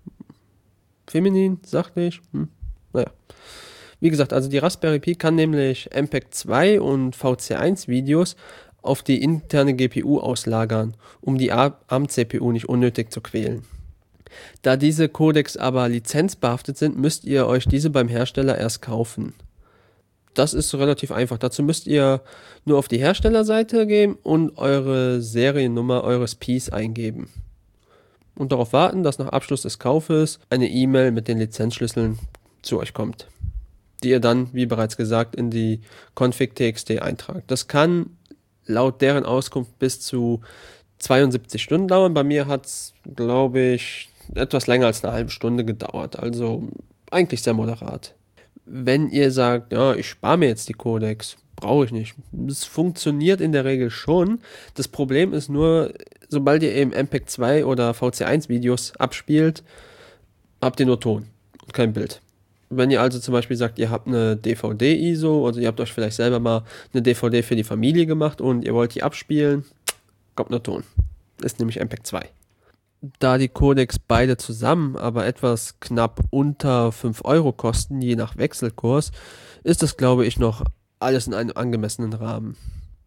D: Feminin, sachlich. Hm. Naja. Wie gesagt, also die Raspberry Pi kann nämlich M P E G zwei und V C eins Videos auf die interne G P U auslagern, um die A R M-C P U nicht unnötig zu quälen. Da diese Codecs aber lizenzbehaftet sind, müsst ihr euch diese beim Hersteller erst kaufen. Das ist relativ einfach. Dazu müsst ihr nur auf die Herstellerseite gehen und eure Seriennummer eures Piece eingeben. Und darauf warten, dass nach Abschluss des Kaufes eine E-Mail mit den Lizenzschlüsseln zu euch kommt, die ihr dann, wie bereits gesagt, in die config.txt eintragt. Das kann laut deren Auskunft bis zu zweiundsiebzig Stunden dauern. Bei mir hat es, glaube ich, etwas länger als eine halbe Stunde gedauert. Also eigentlich sehr moderat. Wenn ihr sagt, ja, ich spare mir jetzt die Codecs, brauche ich nicht. Es funktioniert in der Regel schon. Das Problem ist nur, sobald ihr eben M P E G zwei oder V C eins Videos abspielt, habt ihr nur Ton und kein Bild. Wenn ihr also zum Beispiel sagt, ihr habt eine D V D-I S O oder ihr habt euch vielleicht selber mal eine D V D für die Familie gemacht und ihr wollt die abspielen, kommt nur Ton. Ist nämlich M P E G zwei. Da die Codecs beide zusammen aber etwas knapp unter fünf Euro kosten, je nach Wechselkurs, ist das, glaube ich, noch alles in einem angemessenen Rahmen.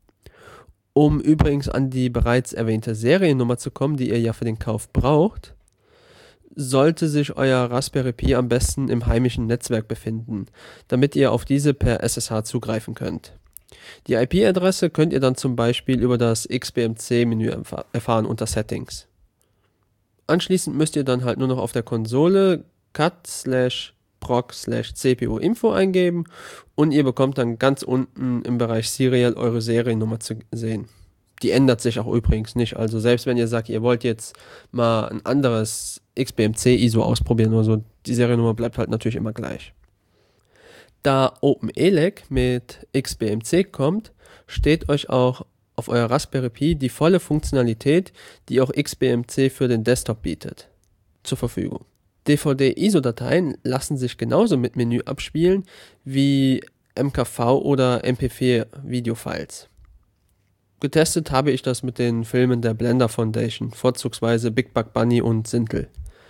D: Um übrigens an die bereits erwähnte Seriennummer zu kommen, die ihr ja für den Kauf braucht, sollte sich euer Raspberry Pi am besten im heimischen Netzwerk befinden, damit ihr auf diese per S S H zugreifen könnt. Die I P-Adresse könnt ihr dann zum Beispiel über das X B M C-Menü erfahren unter Settings. Anschließend müsst ihr dann halt nur noch auf der Konsole cat slash proc slash cpu-info eingeben und ihr bekommt dann ganz unten im Bereich Serial eure Seriennummer zu sehen. Die ändert sich auch übrigens nicht, also selbst wenn ihr sagt, ihr wollt jetzt mal ein anderes X B M C-I S O ausprobieren oder so, die Seriennummer bleibt halt natürlich immer gleich. Da OpenELEC mit X B M C kommt, steht euch auch auf euer Raspberry Pi die volle Funktionalität, die auch X B M C für den Desktop bietet, zur Verfügung. D V D-I S O-Dateien lassen sich genauso mit Menü abspielen wie M K V oder M P vier Videofiles. Getestet habe ich das mit den Filmen der Blender Foundation, vorzugsweise Big Buck Bunny und Sintel.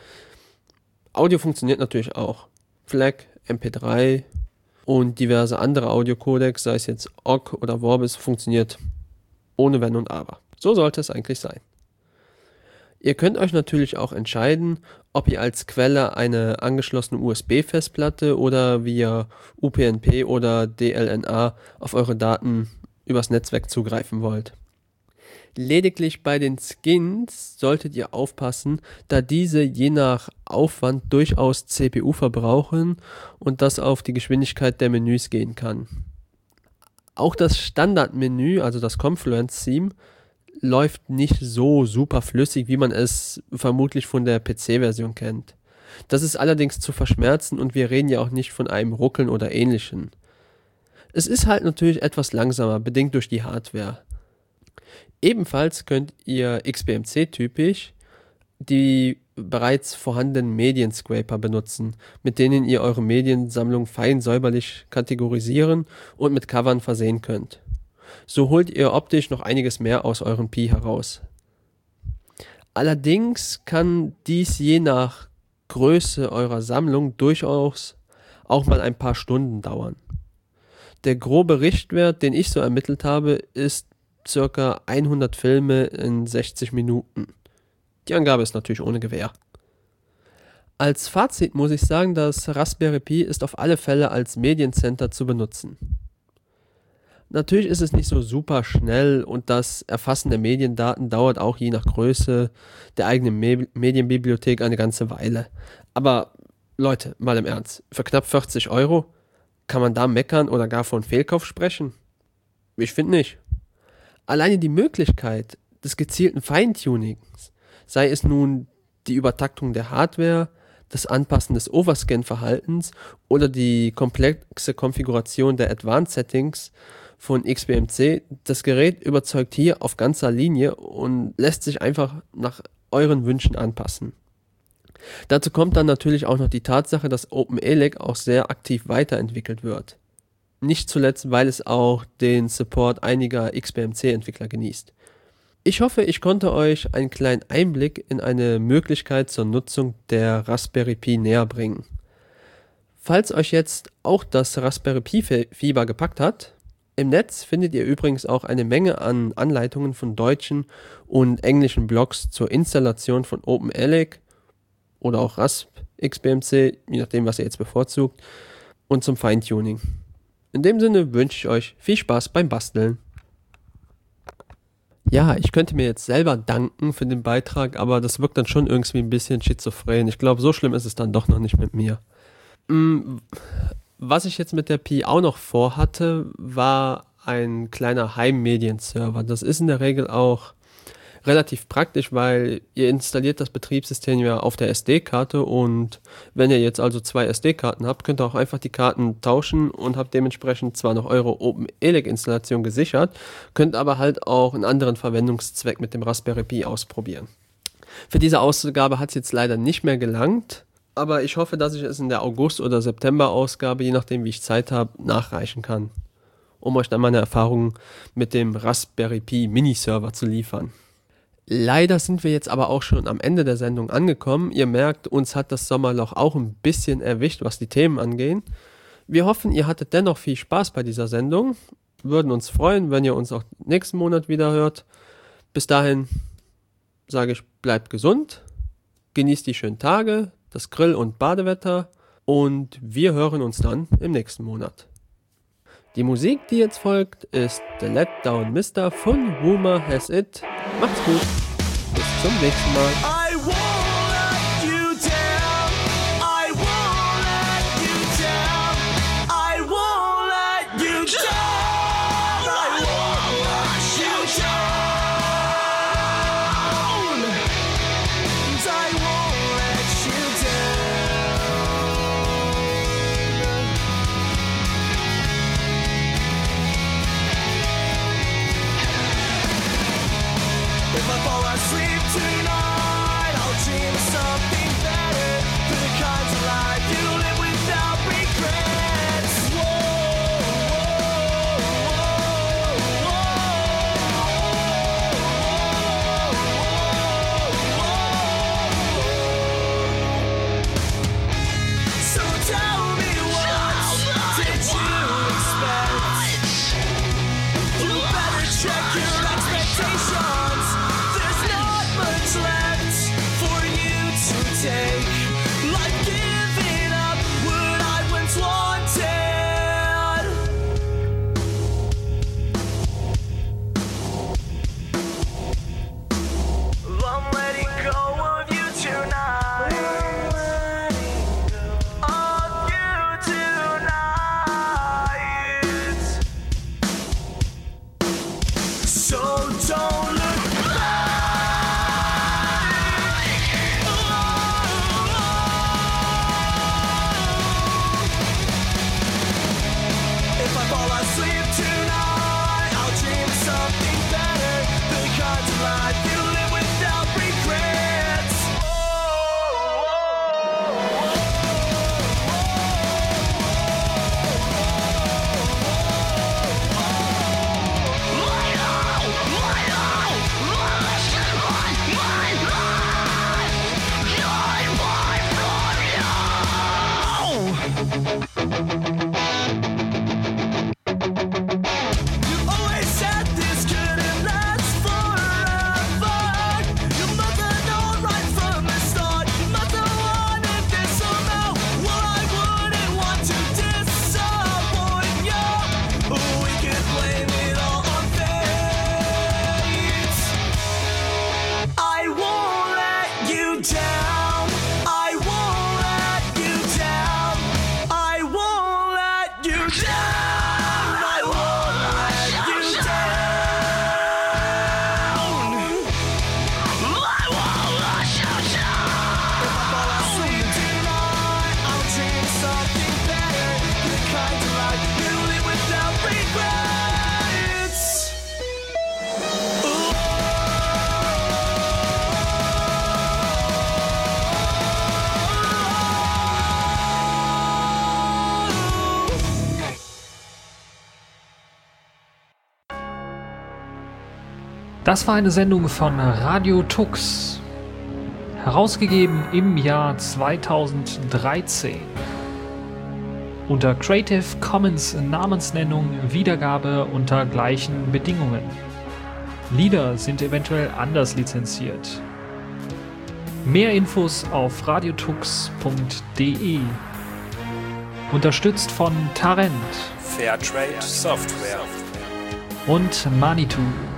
D: Audio funktioniert natürlich auch. FLAC, M P drei und diverse andere Audiocodecs, sei es jetzt O G oder Vorbis, funktioniert ohne Wenn und Aber. So sollte es eigentlich sein. Ihr könnt euch natürlich auch entscheiden, ob ihr als Quelle eine angeschlossene U S B-Festplatte oder via U P n P oder D L N A auf eure Daten übers Netzwerk zugreifen wollt. Lediglich bei den Skins solltet ihr aufpassen, da diese je nach Aufwand durchaus C P U verbrauchen und das auf die Geschwindigkeit der Menüs gehen kann. Auch das Standardmenü, also das Confluence-Theme, läuft nicht so super flüssig, wie man es vermutlich von der P C-Version kennt. Das ist allerdings zu verschmerzen und wir reden ja auch nicht von einem Ruckeln oder ähnlichem. Es ist halt natürlich etwas langsamer, bedingt durch die Hardware. Ebenfalls könnt ihr X B M C-typisch die bereits vorhandenen Medienscraper benutzen, mit denen ihr eure Mediensammlung fein säuberlich kategorisieren und mit Covern versehen könnt. So holt ihr optisch noch einiges mehr aus eurem Pi heraus. Allerdings kann dies je nach Größe eurer Sammlung durchaus auch mal ein paar Stunden dauern. Der grobe Richtwert, den ich so ermittelt habe, ist ca. hundert Filme in sechzig Minuten. Die Angabe ist natürlich ohne Gewähr. Als Fazit muss ich sagen, das Raspberry Pi ist auf alle Fälle als Mediencenter zu benutzen. Natürlich ist es nicht so super schnell und das Erfassen der Mediendaten dauert auch je nach Größe der eigenen Me- Medienbibliothek eine ganze Weile. Aber Leute, mal im Ernst, für knapp vierzig Euro kann man da meckern oder gar von Fehlkauf sprechen? Ich finde nicht. Alleine die Möglichkeit des gezielten Feintunings, sei es nun die Übertaktung der Hardware, das Anpassen des Overscan-Verhaltens oder die komplexe Konfiguration der Advanced Settings von X B M C, das Gerät überzeugt hier auf ganzer Linie und lässt sich einfach nach euren Wünschen anpassen. Dazu kommt dann natürlich auch noch die Tatsache, dass OpenELEC auch sehr aktiv weiterentwickelt wird. Nicht zuletzt, weil es auch den Support einiger X B M C-Entwickler genießt. Ich hoffe, ich konnte euch einen kleinen Einblick in eine Möglichkeit zur Nutzung der Raspberry Pi näher bringen. Falls euch jetzt auch das Raspberry Pi-Fieber gepackt hat, im Netz findet ihr übrigens auch eine Menge an Anleitungen von deutschen und englischen Blogs zur Installation von OpenELEC oder auch Rasp X B M C, je nachdem, was ihr jetzt bevorzugt, und zum Feintuning. In dem Sinne wünsche ich euch viel Spaß beim Basteln. Ja, ich könnte mir jetzt selber danken für den Beitrag, aber das wirkt dann schon irgendwie ein bisschen schizophren. Ich glaube, so schlimm ist es dann doch noch nicht mit mir. Was ich jetzt mit der Pi auch noch vorhatte, war ein kleiner Heimmedienserver. Das ist in der Regel auch relativ praktisch, weil ihr installiert das Betriebssystem ja auf der S D-Karte und wenn ihr jetzt also zwei S D-Karten habt, könnt ihr auch einfach die Karten tauschen und habt dementsprechend zwar noch eure OpenELEC-Installation gesichert, könnt aber halt auch einen anderen Verwendungszweck mit dem Raspberry Pi ausprobieren. Für diese Ausgabe hat es jetzt leider nicht mehr gelangt, aber ich hoffe, dass ich es in der August- oder September-Ausgabe, je nachdem wie ich Zeit habe, nachreichen kann, um euch dann meine Erfahrungen mit dem Raspberry Pi Mini-Server zu liefern. Leider sind wir jetzt aber auch schon am Ende der Sendung angekommen. Ihr merkt, uns hat das Sommerloch auch ein bisschen erwischt, was die Themen angeht. Wir hoffen, ihr hattet dennoch viel Spaß bei dieser Sendung. Würden uns freuen, wenn ihr uns auch nächsten Monat wieder hört. Bis dahin sage ich, bleibt gesund, genießt die schönen Tage, das Grill- und Badewetter und wir hören uns dann im nächsten Monat. Die Musik, die jetzt folgt, ist The Letdown Mister von Rumor Has It. Macht's gut. Bis zum nächsten Mal.
E: I won't let you down. I won't let you down. I won't let you down. I won't let you down. And I won't let you down. If I fall asleep tonight, I'll dream of something better. For the kinds of life you live without regrets. So tell me, what did you expect? You better check your expectations. There's not much left for you to take. Like giving up what I once wanted. I'm letting go of you tonight. Of you tonight. So don't look back. If I fall asleep tonight, I'll dream of something better. The kind of life you live without regrets. You always said this couldn't last forever. Your mother known right from the start. Your mother wanted this somehow. Well, I wouldn't want to disappoint you. We could blame it all on fate. I won't let you down. I won't let you down. I won't let you down. I won't let you down. I won't let you down. If I fall asleep tonight, I'll dream of something better. The kind of life you live without regrets.
B: Das war eine Sendung von Radio Tux, herausgegeben im Jahr zweitausenddreizehn. Unter Creative Commons Namensnennung, Wiedergabe unter gleichen Bedingungen. Lieder sind eventuell anders lizenziert. Mehr Infos auf radiotux punkt de. Unterstützt von Tarent
F: Fairtrade Software.
B: und Manitou.